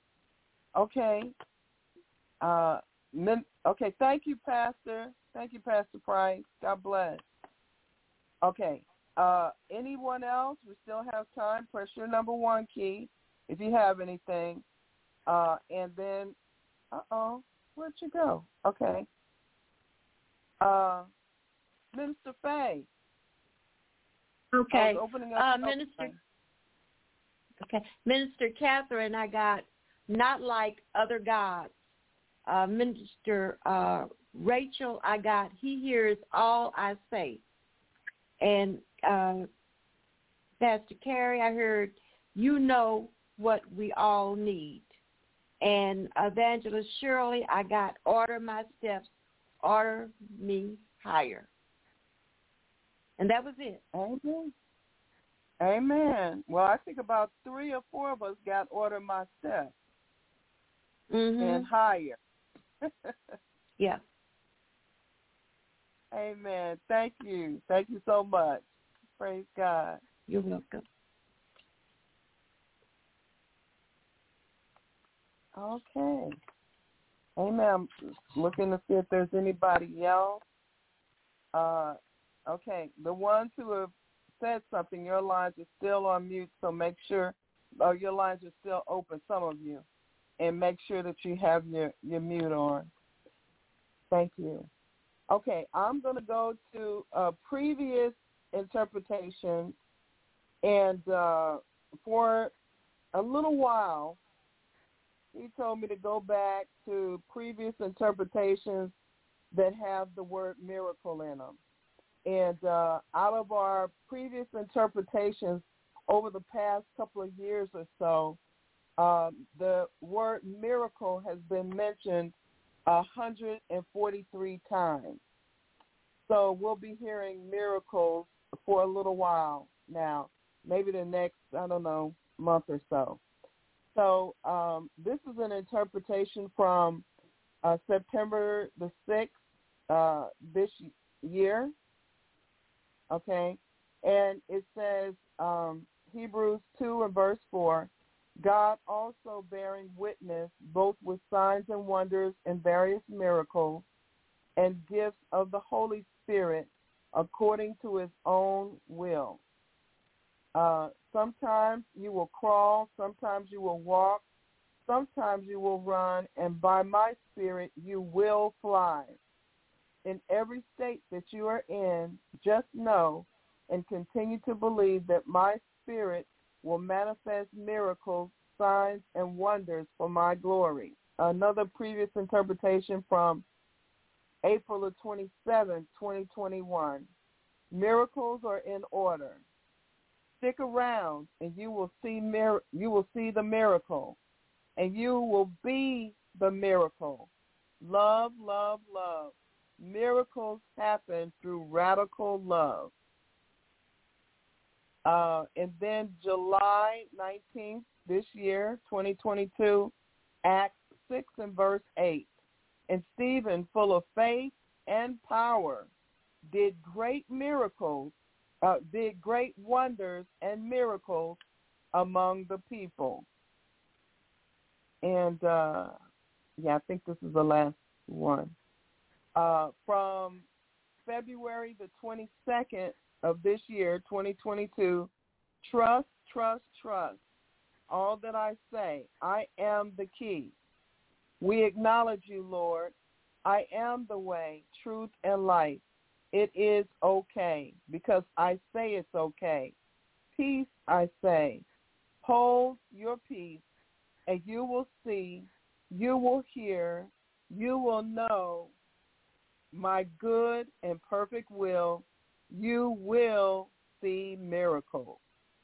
S3: Okay. Uh, min- okay, thank you, Pastor. Thank you, Pastor Price. God bless. Okay. Uh, anyone else? We still have time. Press your number one key if you have anything. Uh, and then, uh-oh, where'd you go? Okay. Uh, Minister Faye.
S6: Okay.
S3: Opening up
S6: uh, Minister. Okay. Minister Catherine, I got not like other gods. Uh, Minister uh, Rachel, I got he hears all I say. And uh, Pastor Carrie, I heard you know what we all need. And Evangelist Shirley, I got order my steps, order me higher. And that was it.
S3: Amen. Amen. Well, I think about three or four of us got order my steps
S6: mm-hmm.
S3: and higher.
S6: Yeah.
S3: Amen. Thank you. Thank you so much. Praise God.
S6: You're welcome.
S3: Okay. Amen. I'm looking to see if there's anybody else. Uh, okay. The ones who have said something, your lines are still on mute, so make sure, or your lines are still open, some of you, and make sure that you have your, your mute on. Thank you. Okay, I'm going to go to a previous interpretation, and uh, for a little while, he told me to go back to previous interpretations that have the word miracle in them. And uh, out of our previous interpretations over the past couple of years or so, uh, the word miracle has been mentioned one hundred forty-three times. So we'll be hearing miracles for a little while now, maybe the next, I don't know, month or so. So um, this is an interpretation from uh, September the sixth uh, this year, okay? And it says, um, Hebrews two and verse four, God also bearing witness both with signs and wonders and various miracles and gifts of the Holy Spirit according to his own will. Uh, sometimes you will crawl, sometimes you will walk, sometimes you will run, and by my Spirit you will fly. In every state that you are in, just know and continue to believe that my Spirit will manifest miracles, signs, and wonders for my glory. Another previous interpretation from April the twenty-seventh, twenty twenty-one. Miracles are in order. Stick around, and you will see mir- you will see the miracle, and you will be the miracle. Love, love, love. Miracles happen through radical love. Uh, and then July nineteenth this year, twenty twenty-two, Acts six and verse eight. And Stephen, full of faith and power, did great miracles, uh, did great wonders and miracles among the people. And, uh, yeah, I think this is the last one. Uh, from February the twenty-second of this year, twenty twenty-two, trust, trust, trust. All that I say, I am the key. We acknowledge you, Lord. I am the way, truth, and life. It is okay because I say it's okay. Peace, I say. Hold your peace, and you will see, you will hear, you will know my good and perfect will. You will see miracles.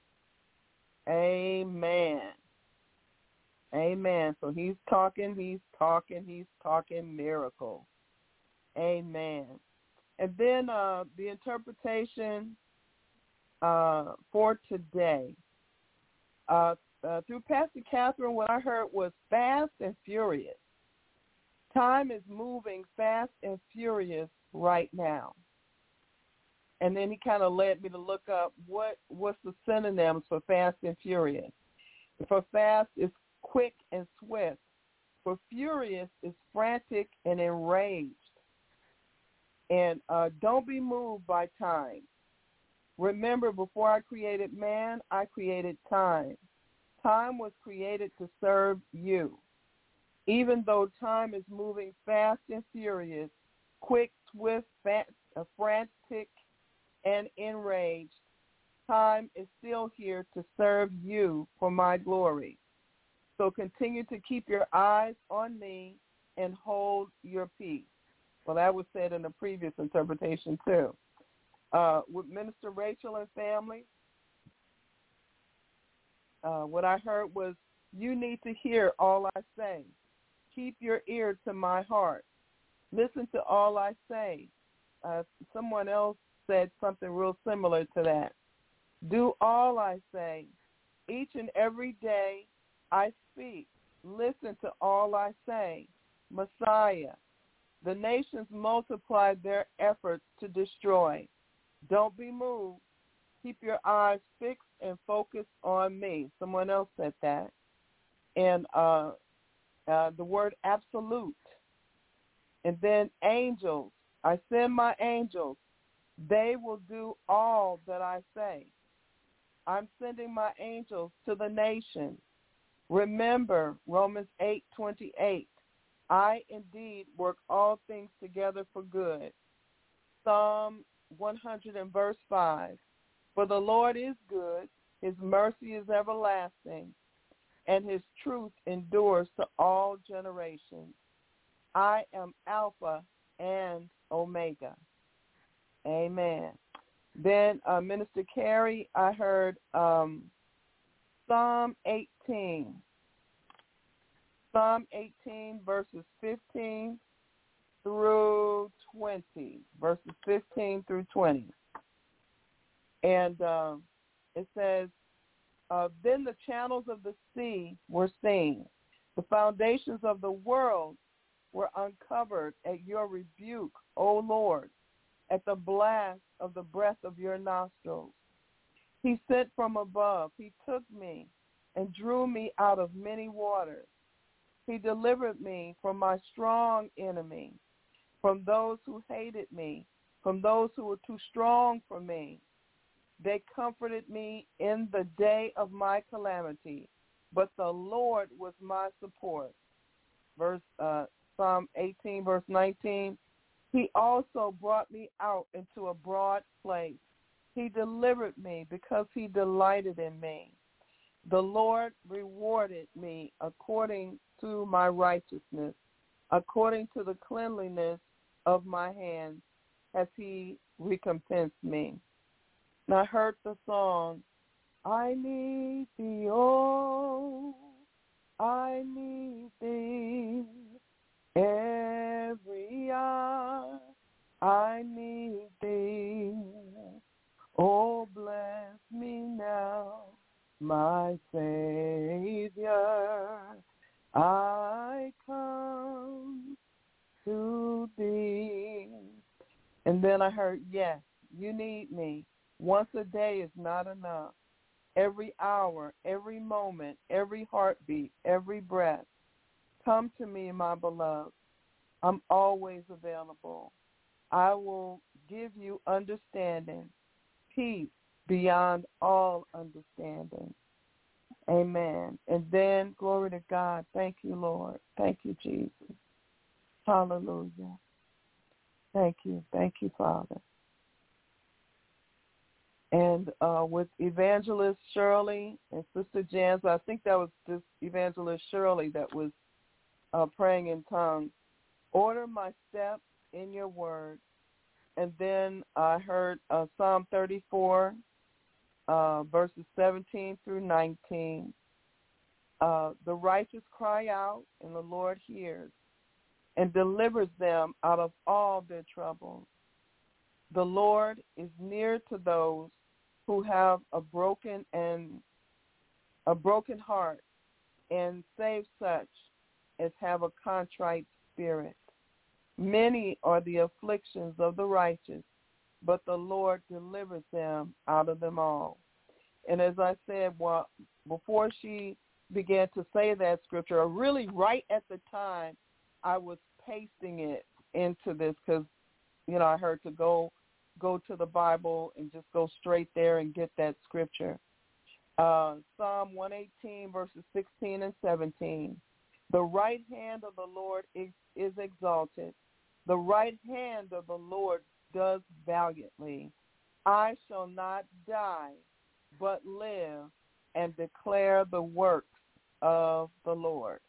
S3: Amen. Amen. So he's talking, he's talking, he's talking miracles. Amen. And then uh, the interpretation uh, for today. Uh, uh, through Pastor Catherine, what I heard was fast and furious. Time is moving fast and furious right now. And then he kind of led me to look up what what's the synonyms for fast and furious. For fast is quick and swift. For furious is frantic and enraged. And uh, don't be moved by time. Remember, before I created man, I created time. Time was created to serve you. Even though time is moving fast and furious, quick, swift, fast, uh, frantic, and enraged, time is still here to serve you for my glory. So continue to keep your eyes on me and hold your peace. Well, that was said in the previous interpretation too. Uh, with Minister Rachel and family, uh, what I heard was, you need to hear all I say. Keep your ear to my heart. Listen to all I say. Uh, someone else said something real similar to that. Do all I say. Each and every day I speak. Listen to all I say. Messiah. The nations multiplied their efforts to destroy. Don't be moved. Keep your eyes fixed and focused on me. Someone else said that. And uh, uh, the word absolute. And then angels. I send my angels. They will do all that I say. I'm sending my angels to the nations. Remember Romans eight twenty-eight. I indeed work all things together for good. Psalm one hundred and verse five. For the Lord is good, his mercy is everlasting, and his truth endures to all generations. I am Alpha and Omega. Amen. Then uh, Minister Carey, I heard um, Psalm eighteen. Psalm eighteen, verses fifteen through twenty. Verses fifteen through twenty. And uh, it says, uh, then the channels of the sea were seen. The foundations of the world were uncovered at your rebuke, O Lord, at the blast of the breath of your nostrils. He sent from above. He took me and drew me out of many waters. He delivered me from my strong enemy, from those who hated me, from those who were too strong for me. They comforted me in the day of my calamity, but the Lord was my support. Verse uh, Psalm eighteen, verse nineteen, he also brought me out into a broad place. He delivered me because he delighted in me. The Lord rewarded me according to my righteousness, according to the cleanliness of my hands, has he recompensed me. And I heard the song, I need thee, oh, I need thee, every hour I need thee. Oh, bless me now, my Savior, I come to thee. And then I heard, yes, you need me. Once a day is not enough. Every hour, every moment, every heartbeat, every breath. Come to me, my beloved. I'm always available. I will give you understanding, peace beyond all understanding. Amen. And then, glory to God. Thank you, Lord. Thank you, Jesus. Hallelujah. Thank you. Thank you, Father. And uh, with Evangelist Shirley and Sister Jans, I think that was this Evangelist Shirley that was uh, praying in tongues. Order my steps in your word. And then I heard uh, Psalm thirty-four, uh, verses seventeen through nineteen. Uh, the righteous cry out, and the Lord hears and delivers them out of all their troubles. The Lord is near to those who have a broken and a broken heart, and save such as have a contrite spirit. Many are the afflictions of the righteous, but the Lord delivers them out of them all. And as I said, well, before she began to say that scripture, or really right at the time, I was pasting it into this because, you know, I heard to go go to the Bible and just go straight there and get that scripture. Uh, Psalm one eighteen, verses sixteen and seventeen. The right hand of the Lord is, is exalted. The right hand of the Lord does valiantly. I shall not die, but live and declare the works of the Lord.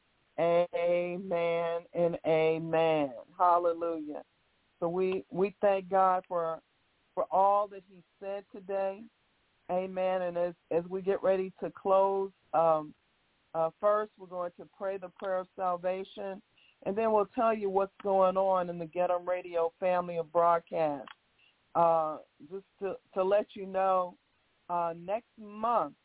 S3: Amen and amen. Hallelujah. So we, we thank God for for all that he said today. Amen. And as, as we get ready to close, um, uh, first we're going to pray the prayer of salvation, and then we'll tell you what's going on in the Get 'em Radio family of broadcasts. Uh, just to, to let you know, uh, next month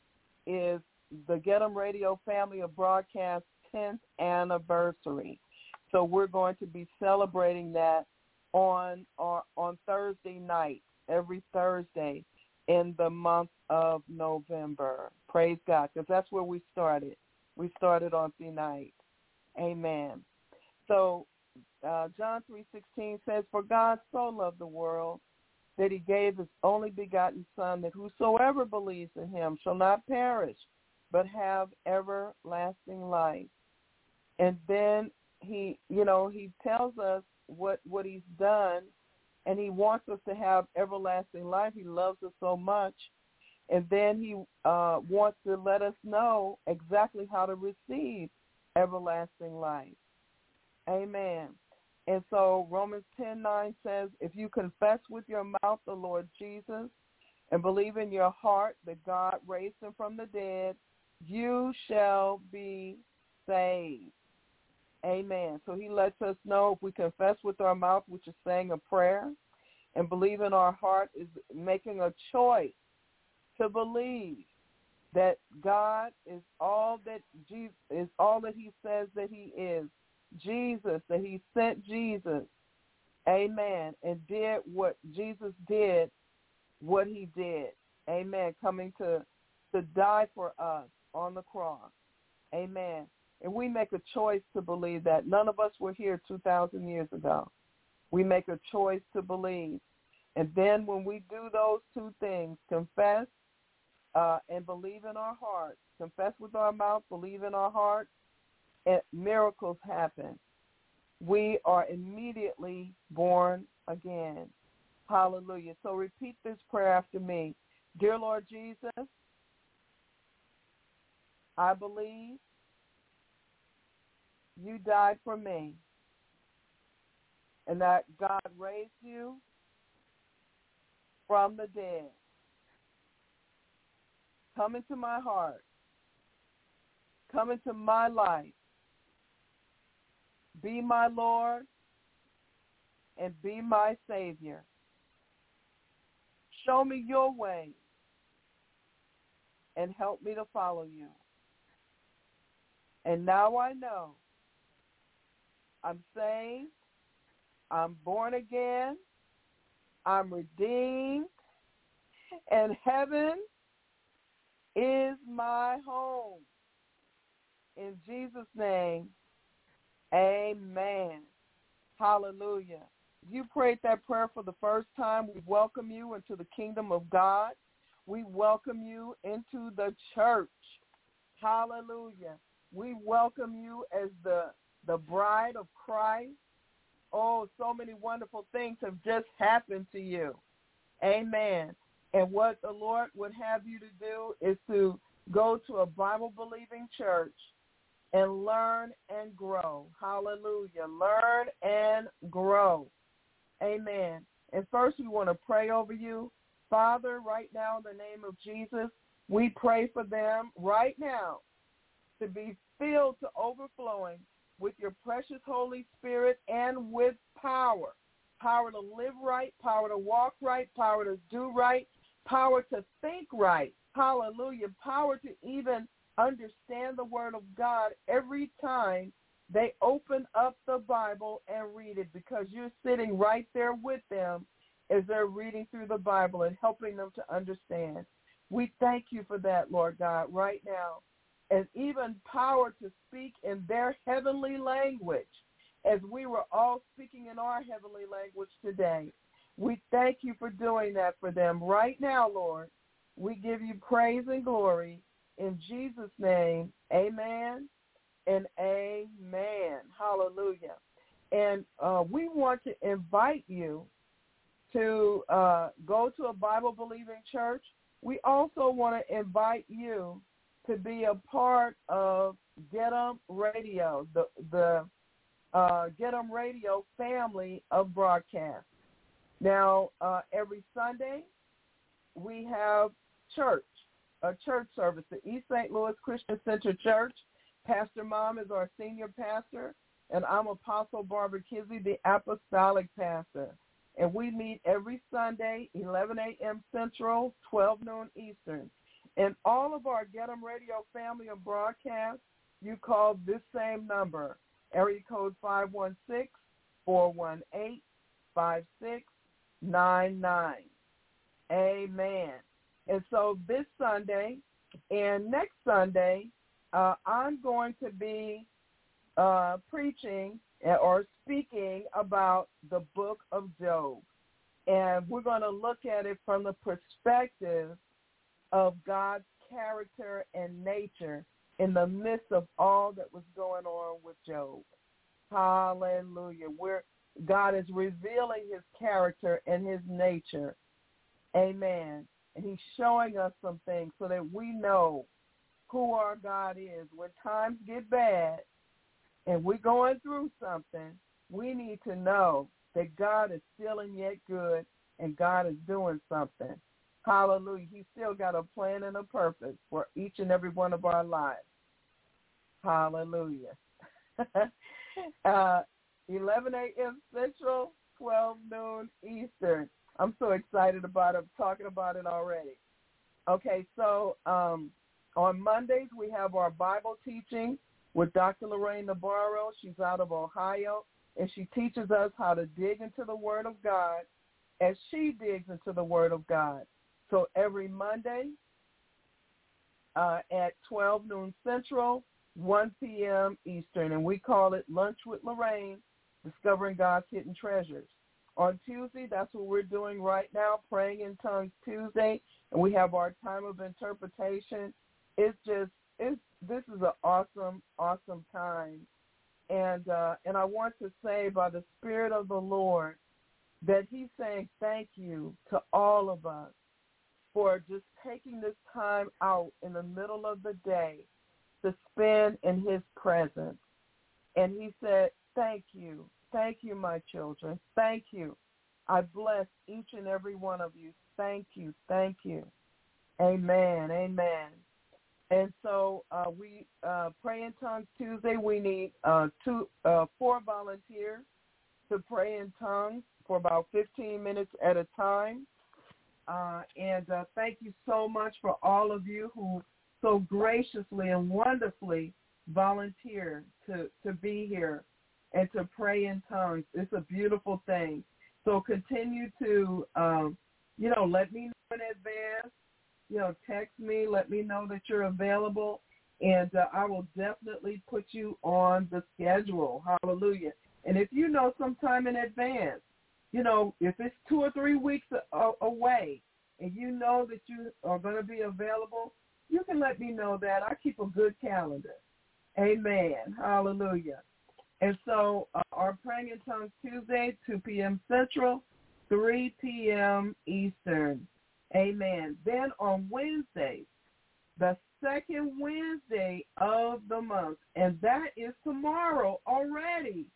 S3: is the Get 'em Radio family of broadcasts tenth anniversary. So we're going to be celebrating that on on, on Thursday night, every Thursday in the month of November. Praise God, because that's where we started. We started on the night. Amen. So uh, John three sixteen says, for God so loved the world that he gave his only begotten Son, that whosoever believes in him shall not perish, but have everlasting life. And then he, you know, he tells us what, what he's done, and he wants us to have everlasting life. He loves us so much. And then he uh, wants to let us know exactly how to receive everlasting life. Amen. And so Romans ten nine says, if you confess with your mouth the Lord Jesus and believe in your heart that God raised him from the dead, you shall be saved. Amen. So he lets us know if we confess with our mouth, which is saying a prayer, and believe in our heart is making a choice to believe that God is all that Jesus is all that he says that he is. Jesus, that he sent Jesus, amen, and did what Jesus did, what he did, amen, coming to, to die for us on the cross, amen. And we make a choice to believe that. None of us were here two thousand years ago. We make a choice to believe. And then when we do those two things, confess uh, and believe in our hearts, confess with our mouth, believe in our heart, and miracles happen. We are immediately born again. Hallelujah. So repeat this prayer after me. Dear Lord Jesus, I believe you died for me and that God raised you from the dead. Come into my heart. Come into my life. Be my Lord and be my Savior. Show me your way and help me to follow you. And now I know I'm saved, I'm born again, I'm redeemed, and heaven is my home. In Jesus' name, amen. Hallelujah. You prayed that prayer for the first time. We welcome you into the kingdom of God. We welcome you into the church. Hallelujah. We welcome you as the, the bride of Christ. Oh, so many wonderful things have just happened to you. Amen. And what the Lord would have you to do is to go to a Bible-believing church and learn and grow. Hallelujah. Learn and grow. Amen. And first we want to pray over you. Father, right now in the name of Jesus, we pray for them right now to be filled to overflowing with your precious Holy Spirit and with power. Power to live right, power to walk right, power to do right, power to think right. Hallelujah. Power to even understand the word of God every time they open up the Bible and read it, because you're sitting right there with them as they're reading through the Bible and helping them to understand. We thank you for that, Lord God, right now. And even power to speak in their heavenly language, as we were all speaking in our heavenly language today. We thank you for doing that for them right now, Lord. We give you praise and glory in Jesus' name. Amen and amen. Hallelujah. And uh, we want to invite you to uh, go to a Bible-believing church. We also want to invite you to be a part of Get 'em Radio, the the uh, Get 'em Radio family of broadcasts. Now, uh, every Sunday, we have church, a church service, the East Saint Louis Christian Center Church. Pastor Mom is our senior pastor, and I'm Apostle Barbara Kizzie, the apostolic pastor. And we meet every Sunday, eleven a.m. Central, twelve noon Eastern. And all of our Get 'em Radio family of broadcasts, you call this same number, area code five one six, four one eight, five six nine nine. Amen. And so this Sunday and next Sunday, uh, I'm going to be uh, preaching or speaking about the book of Job. And we're going to look at it from the perspective of God's character and nature in the midst of all that was going on with Job. Hallelujah. Where God is revealing his character and his nature. Amen. And he's showing us some things so that we know who our God is. When times get bad and we're going through something, we need to know that God is still and yet good and God is doing something. Hallelujah. He's still got a plan and a purpose for each and every one of our lives. Hallelujah. uh, eleven a.m. Central, twelve noon Eastern. I'm so excited about it. I'm talking about it already. Okay, so um, on Mondays we have our Bible teaching with Doctor Lorraine Navarro. She's out of Ohio, and she teaches us how to dig into the Word of God as she digs into the Word of God. So every Monday uh, at twelve noon Central, one p.m. Eastern, and we call it Lunch with Lorraine, Discovering God's Hidden Treasures. on Tuesday. That's what we're doing right now, Praying in Tongues Tuesday, and we have our time of interpretation. It's just, it's, this is an awesome, awesome time. And uh, and I want to say by the Spirit of the Lord that he's saying thank you to all of us for just taking this time out in the middle of the day to spend in his presence. And he said, thank you. Thank you, my children. Thank you. I bless each and every one of you. Thank you. Thank you. Amen. Amen. And so uh, we uh, pray in tongues Tuesday. We need uh, two, uh, four volunteers to pray in tongues for about fifteen minutes at a time. Uh, and uh, thank you so much for all of you who so graciously and wonderfully volunteer to, to be here and to pray in tongues. It's a beautiful thing. So continue to, um, you know, let me know in advance. You know, text me, let me know that you're available, and uh, I will definitely put you on the schedule. Hallelujah. And if you know sometime in advance, you know, if it's two or three weeks a- away and you know that you are going to be available, you can let me know that. I keep a good calendar. Amen. Hallelujah. And so uh, our Praying in Tongues Tuesday, two p.m. Central, three p.m. Eastern. Amen. Then on Wednesday, the second Wednesday of the month, and that is tomorrow already.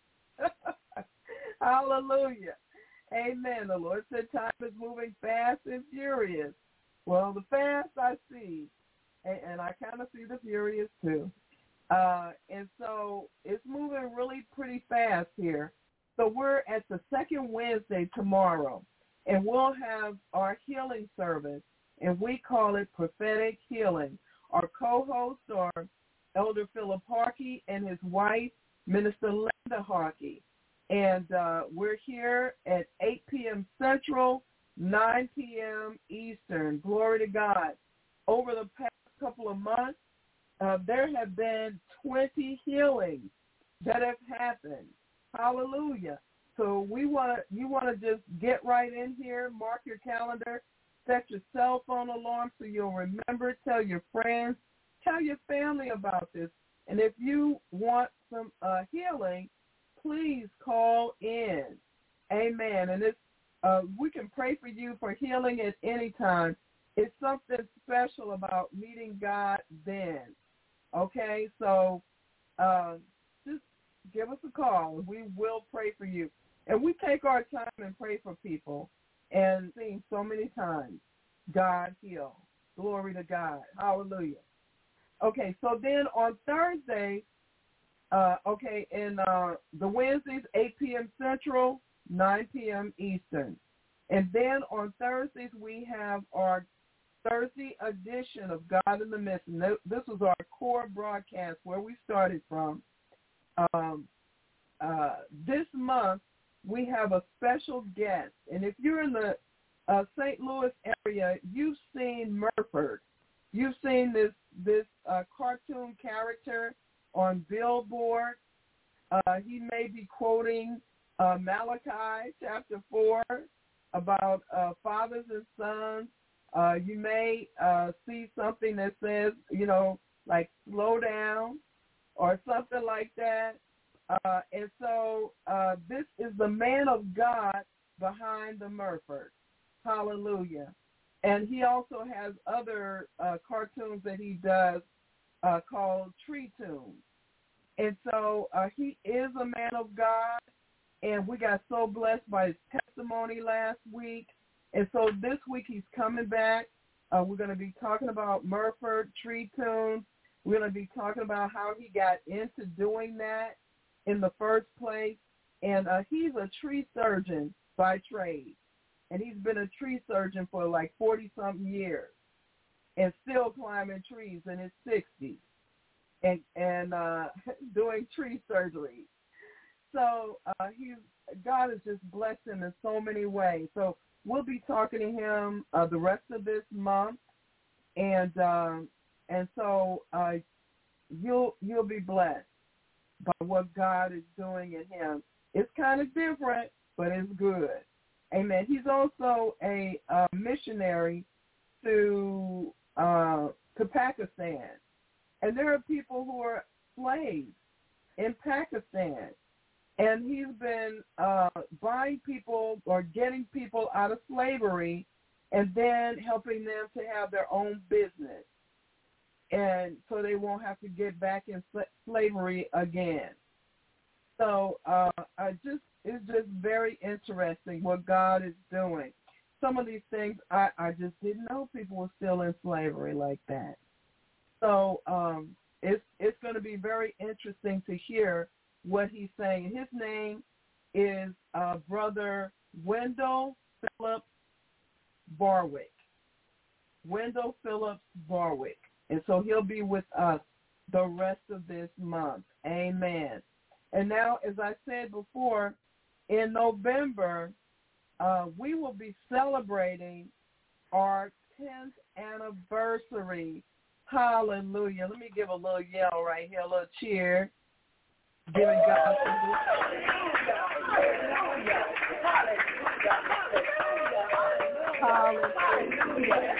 S3: Hallelujah. Amen. The Lord said time is moving fast and furious. Well, the fast I see, and, and I kind of see the furious too. Uh, and so it's moving really pretty fast here. So we're at the second Wednesday tomorrow. And we'll have our healing service, and we call it Prophetic Healing. Our co-hosts are Elder Philip Harkey and his wife, Minister Linda Harkey. And uh, we're here at eight p.m. Central, nine p.m. Eastern. Glory to God. Over the past couple of months, uh, there have been twenty healings that have happened. Hallelujah. So we want to, you want to just get right in here, mark your calendar, set your cell phone alarm so you'll remember, tell your friends, tell your family about this. And if you want some uh, healing, please call in. Amen. And it's, uh, we can pray for you for healing at any time. It's something special about meeting God then. Okay? So uh, just give us a call. We will pray for you. And we take our time and pray for people and sing so many times, God heal. Glory to God. Hallelujah. Okay, so then on Thursday, uh, okay, in uh, the Wednesdays, eight p.m. Central, nine p.m. Eastern. And then on Thursdays, we have our Thursday edition of God in the Midst. And this was our core broadcast where we started from. Um, uh, this month, we have a special guest. And if you're in the uh, Saint Louis area, you've seen Murford. You've seen this this uh, cartoon character on billboard. Uh, he may be quoting uh, Malachi chapter four about uh, fathers and sons. Uh, you may uh, see something that says, you know, like slow down or something like that. Uh, and so uh, this is the man of God behind the Murford. Hallelujah. And he also has other uh, cartoons that he does uh, called Tree Tunes. And so uh, he is a man of God, and we got so blessed by his testimony last week. And so this week he's coming back. Uh, we're going to be talking about Murford, Tree Tunes. We're going to be talking about how he got into doing that in the first place. And uh, he's a tree surgeon by trade. And he's been a tree surgeon for like forty-something years and still climbing trees in his sixties and, and uh, doing tree surgery. So uh, he's, God has just blessed him in so many ways. So we'll be talking to him uh, the rest of this month. And um, and so uh, you'll you'll be blessed by what God is doing in him. It's kind of different, but it's good. Amen. He's also a, a missionary to uh, to Pakistan. And there are people who are slaves in Pakistan. And he's been uh, buying people or getting people out of slavery and then helping them to have their own business. And so they won't have to get back in sl- slavery again. So uh, I just it's just very interesting what God is doing. Some of these things I, I just didn't know people were still in slavery like that. So um, it's it's going to be very interesting to hear what he's saying. His name is uh, Brother Wendell Phillips Barwick. Wendell Phillips Barwick. And so he'll be with us the rest of this month. Amen. And now, as I said before, in November, uh, we will be celebrating our tenth anniversary. Hallelujah. Let me give a little yell right here, a little cheer. Giving God some Hallelujah. Hallelujah.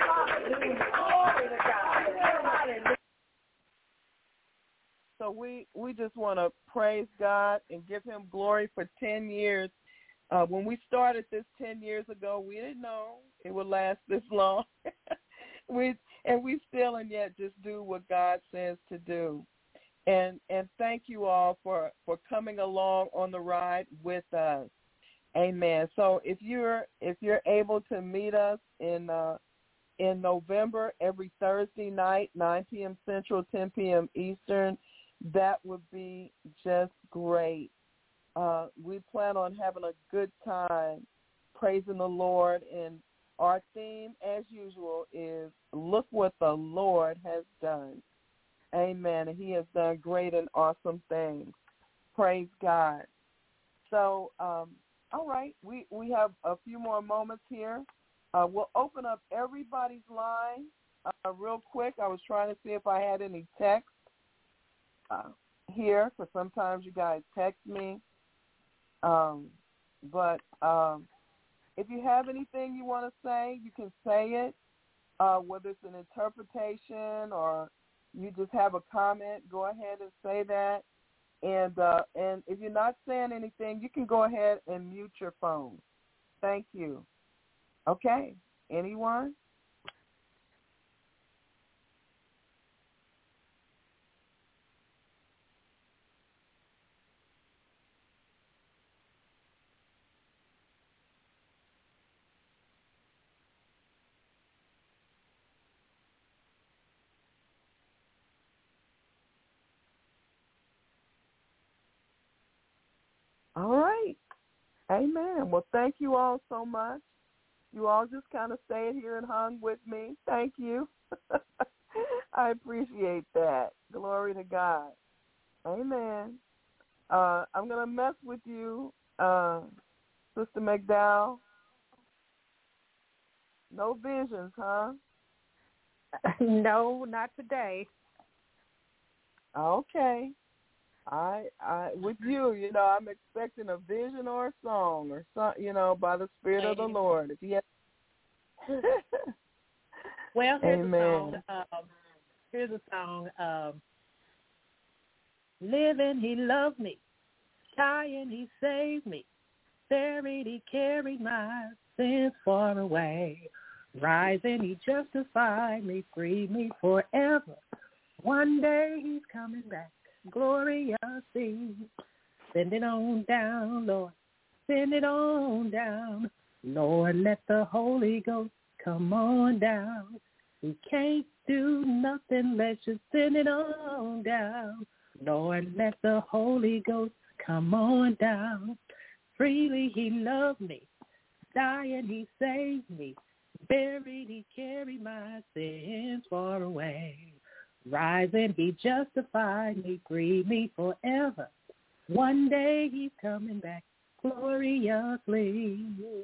S3: So we, we just want to praise God and give him glory for ten years. Uh, when we started this ten years ago, we didn't know it would last this long. we And we still and yet just do what God says to do. And and thank you all for, for coming along on the ride with us. Amen. So if you're if you're able to meet us in uh, in November every Thursday night, nine p.m. Central, ten p.m. Eastern, that would be just great. Uh, we plan on having a good time praising the Lord, and our theme, as usual, is look what the Lord has done. Amen. And he has done great and awesome things. Praise God. So, um, all right, we, we have a few more moments here. Uh, we'll open up everybody's line uh, real quick. I was trying to see if I had any text uh, here, because sometimes you guys text me. Um, but um, if you have anything you want to say, you can say it, uh, whether it's an interpretation or you just have a comment, go ahead and say that. And uh, and if you're not saying anything, you can go ahead and mute your phone. Thank you. Okay. Anyone? All right. Amen. Well, thank you all so much. You all just kind of stayed here and hung with me. Thank you. I appreciate that. Glory to God. Amen. Uh, I'm going to mess with you, uh, Sister McDowell. No visions, huh?
S4: No, not today.
S3: Okay. I, I, with you, you know, I'm expecting a vision or a song or something, you know, by the Spirit of the Lord. If you have...
S6: Well, here's
S3: Amen.
S6: a song. Um, here's a song. Um, Living, he loved me. Dying, he saved me. Buried, he carried my sins far away. Rising, he justified me, freed me forever. One day he's coming back. Gloriously. Send it on down, Lord. Send it on down. Lord, let the Holy Ghost come on down. We can't do nothing, let's just send it on down. Lord, let the Holy Ghost come on down. Freely he loved me. Dying, he saved me. Buried, he carried my sins far away. Rising, he justified me, freed me forever. One day he's coming back gloriously.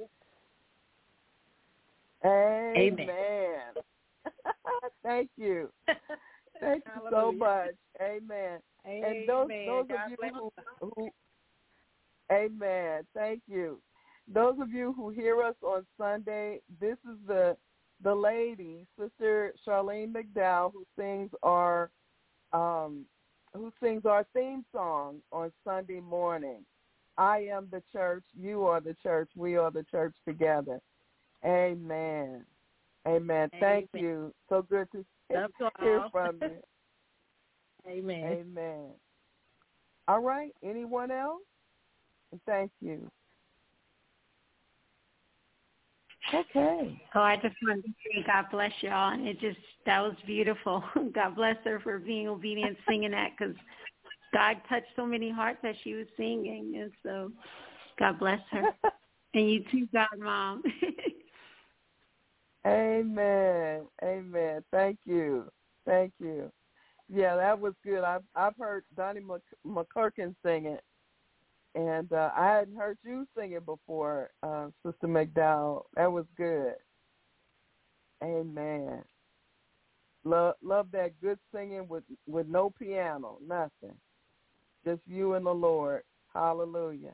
S3: Amen.
S6: Amen.
S3: Thank you. Thank you so much. Amen.
S6: Amen.
S3: And those, those of you who, who, amen. Thank you. those of you who hear us on Sunday, this is the the lady, Sister Charlene McDowell, who sings our um, who sings our theme song on Sunday morning. I am the church, you are the church, we are the church together. Amen. Amen. Thank
S6: Amen.
S3: you. So good to
S6: That's
S3: hear
S6: all.
S3: from you.
S6: Amen.
S3: Amen. All right. Anyone else? Thank you. Okay.
S8: Oh, I just wanted to say God bless y'all. And it just, that was beautiful. God bless her for being obedient, singing that, because God touched so many hearts as she was singing. And so God bless her. And you too, God, Mom.
S3: Amen. Amen. Thank you. Thank you. Yeah, that was good. I've, I've heard Donnie Mc, McCurkin sing it. And uh, I hadn't heard you sing it before, uh, Sister McDowell. That was good. Amen. Love, love that good singing with, with no piano, nothing. Just you and the Lord. Hallelujah.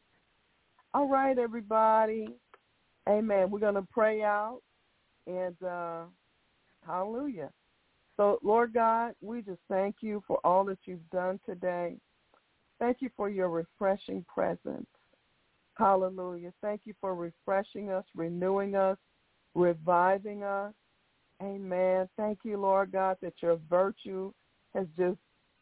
S3: All right, everybody. Amen. We're going to pray out. And uh, hallelujah. So, Lord God, we just thank you for all that you've done today. Thank you for your refreshing presence. Hallelujah. Thank you for refreshing us, renewing us, reviving us. Amen. Thank you, Lord God, that your virtue has just,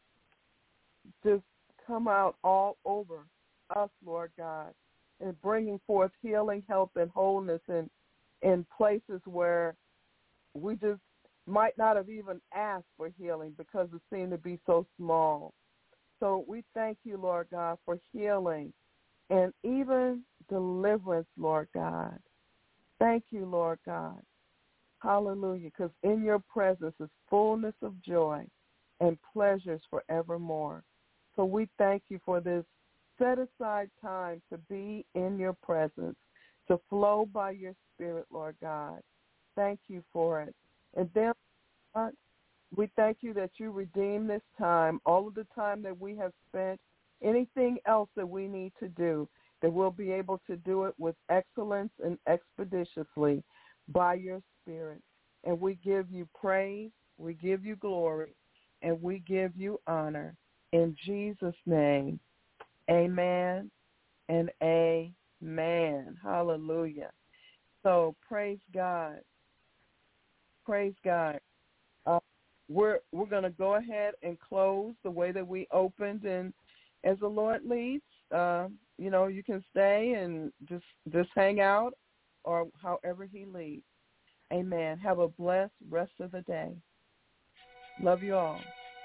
S3: just come out all over us, Lord God, and bringing forth healing, health, and wholeness in, in places where we just might not have even asked for healing because it seemed to be so small. So we thank you, Lord God, for healing and even deliverance, Lord God. Thank you, Lord God. Hallelujah, because in your presence is fullness of joy and pleasures forevermore. So we thank you for this set-aside time to be in your presence, to flow by your Spirit, Lord God. Thank you for it. And then, God, we thank you that you redeem this time, all of the time that we have spent, anything else that we need to do, that we'll be able to do it with excellence and expeditiously by your Spirit. And we give you praise, we give you glory, and we give you honor. In Jesus' name, amen and amen. Hallelujah. So praise God. Praise God. Uh, we're we're going to go ahead and close the way that we opened, and as the Lord leads, uh, you know, you can stay and just just hang out, or however He leads. Amen. Have a blessed rest of the day. Love you all.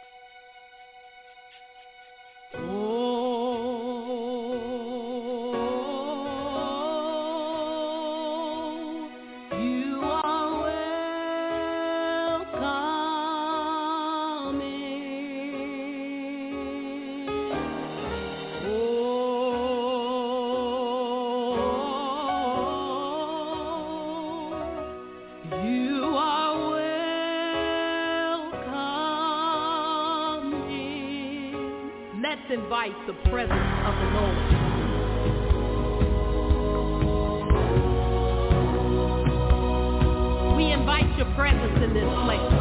S2: Invite the presence of the Lord. We invite your presence in this place.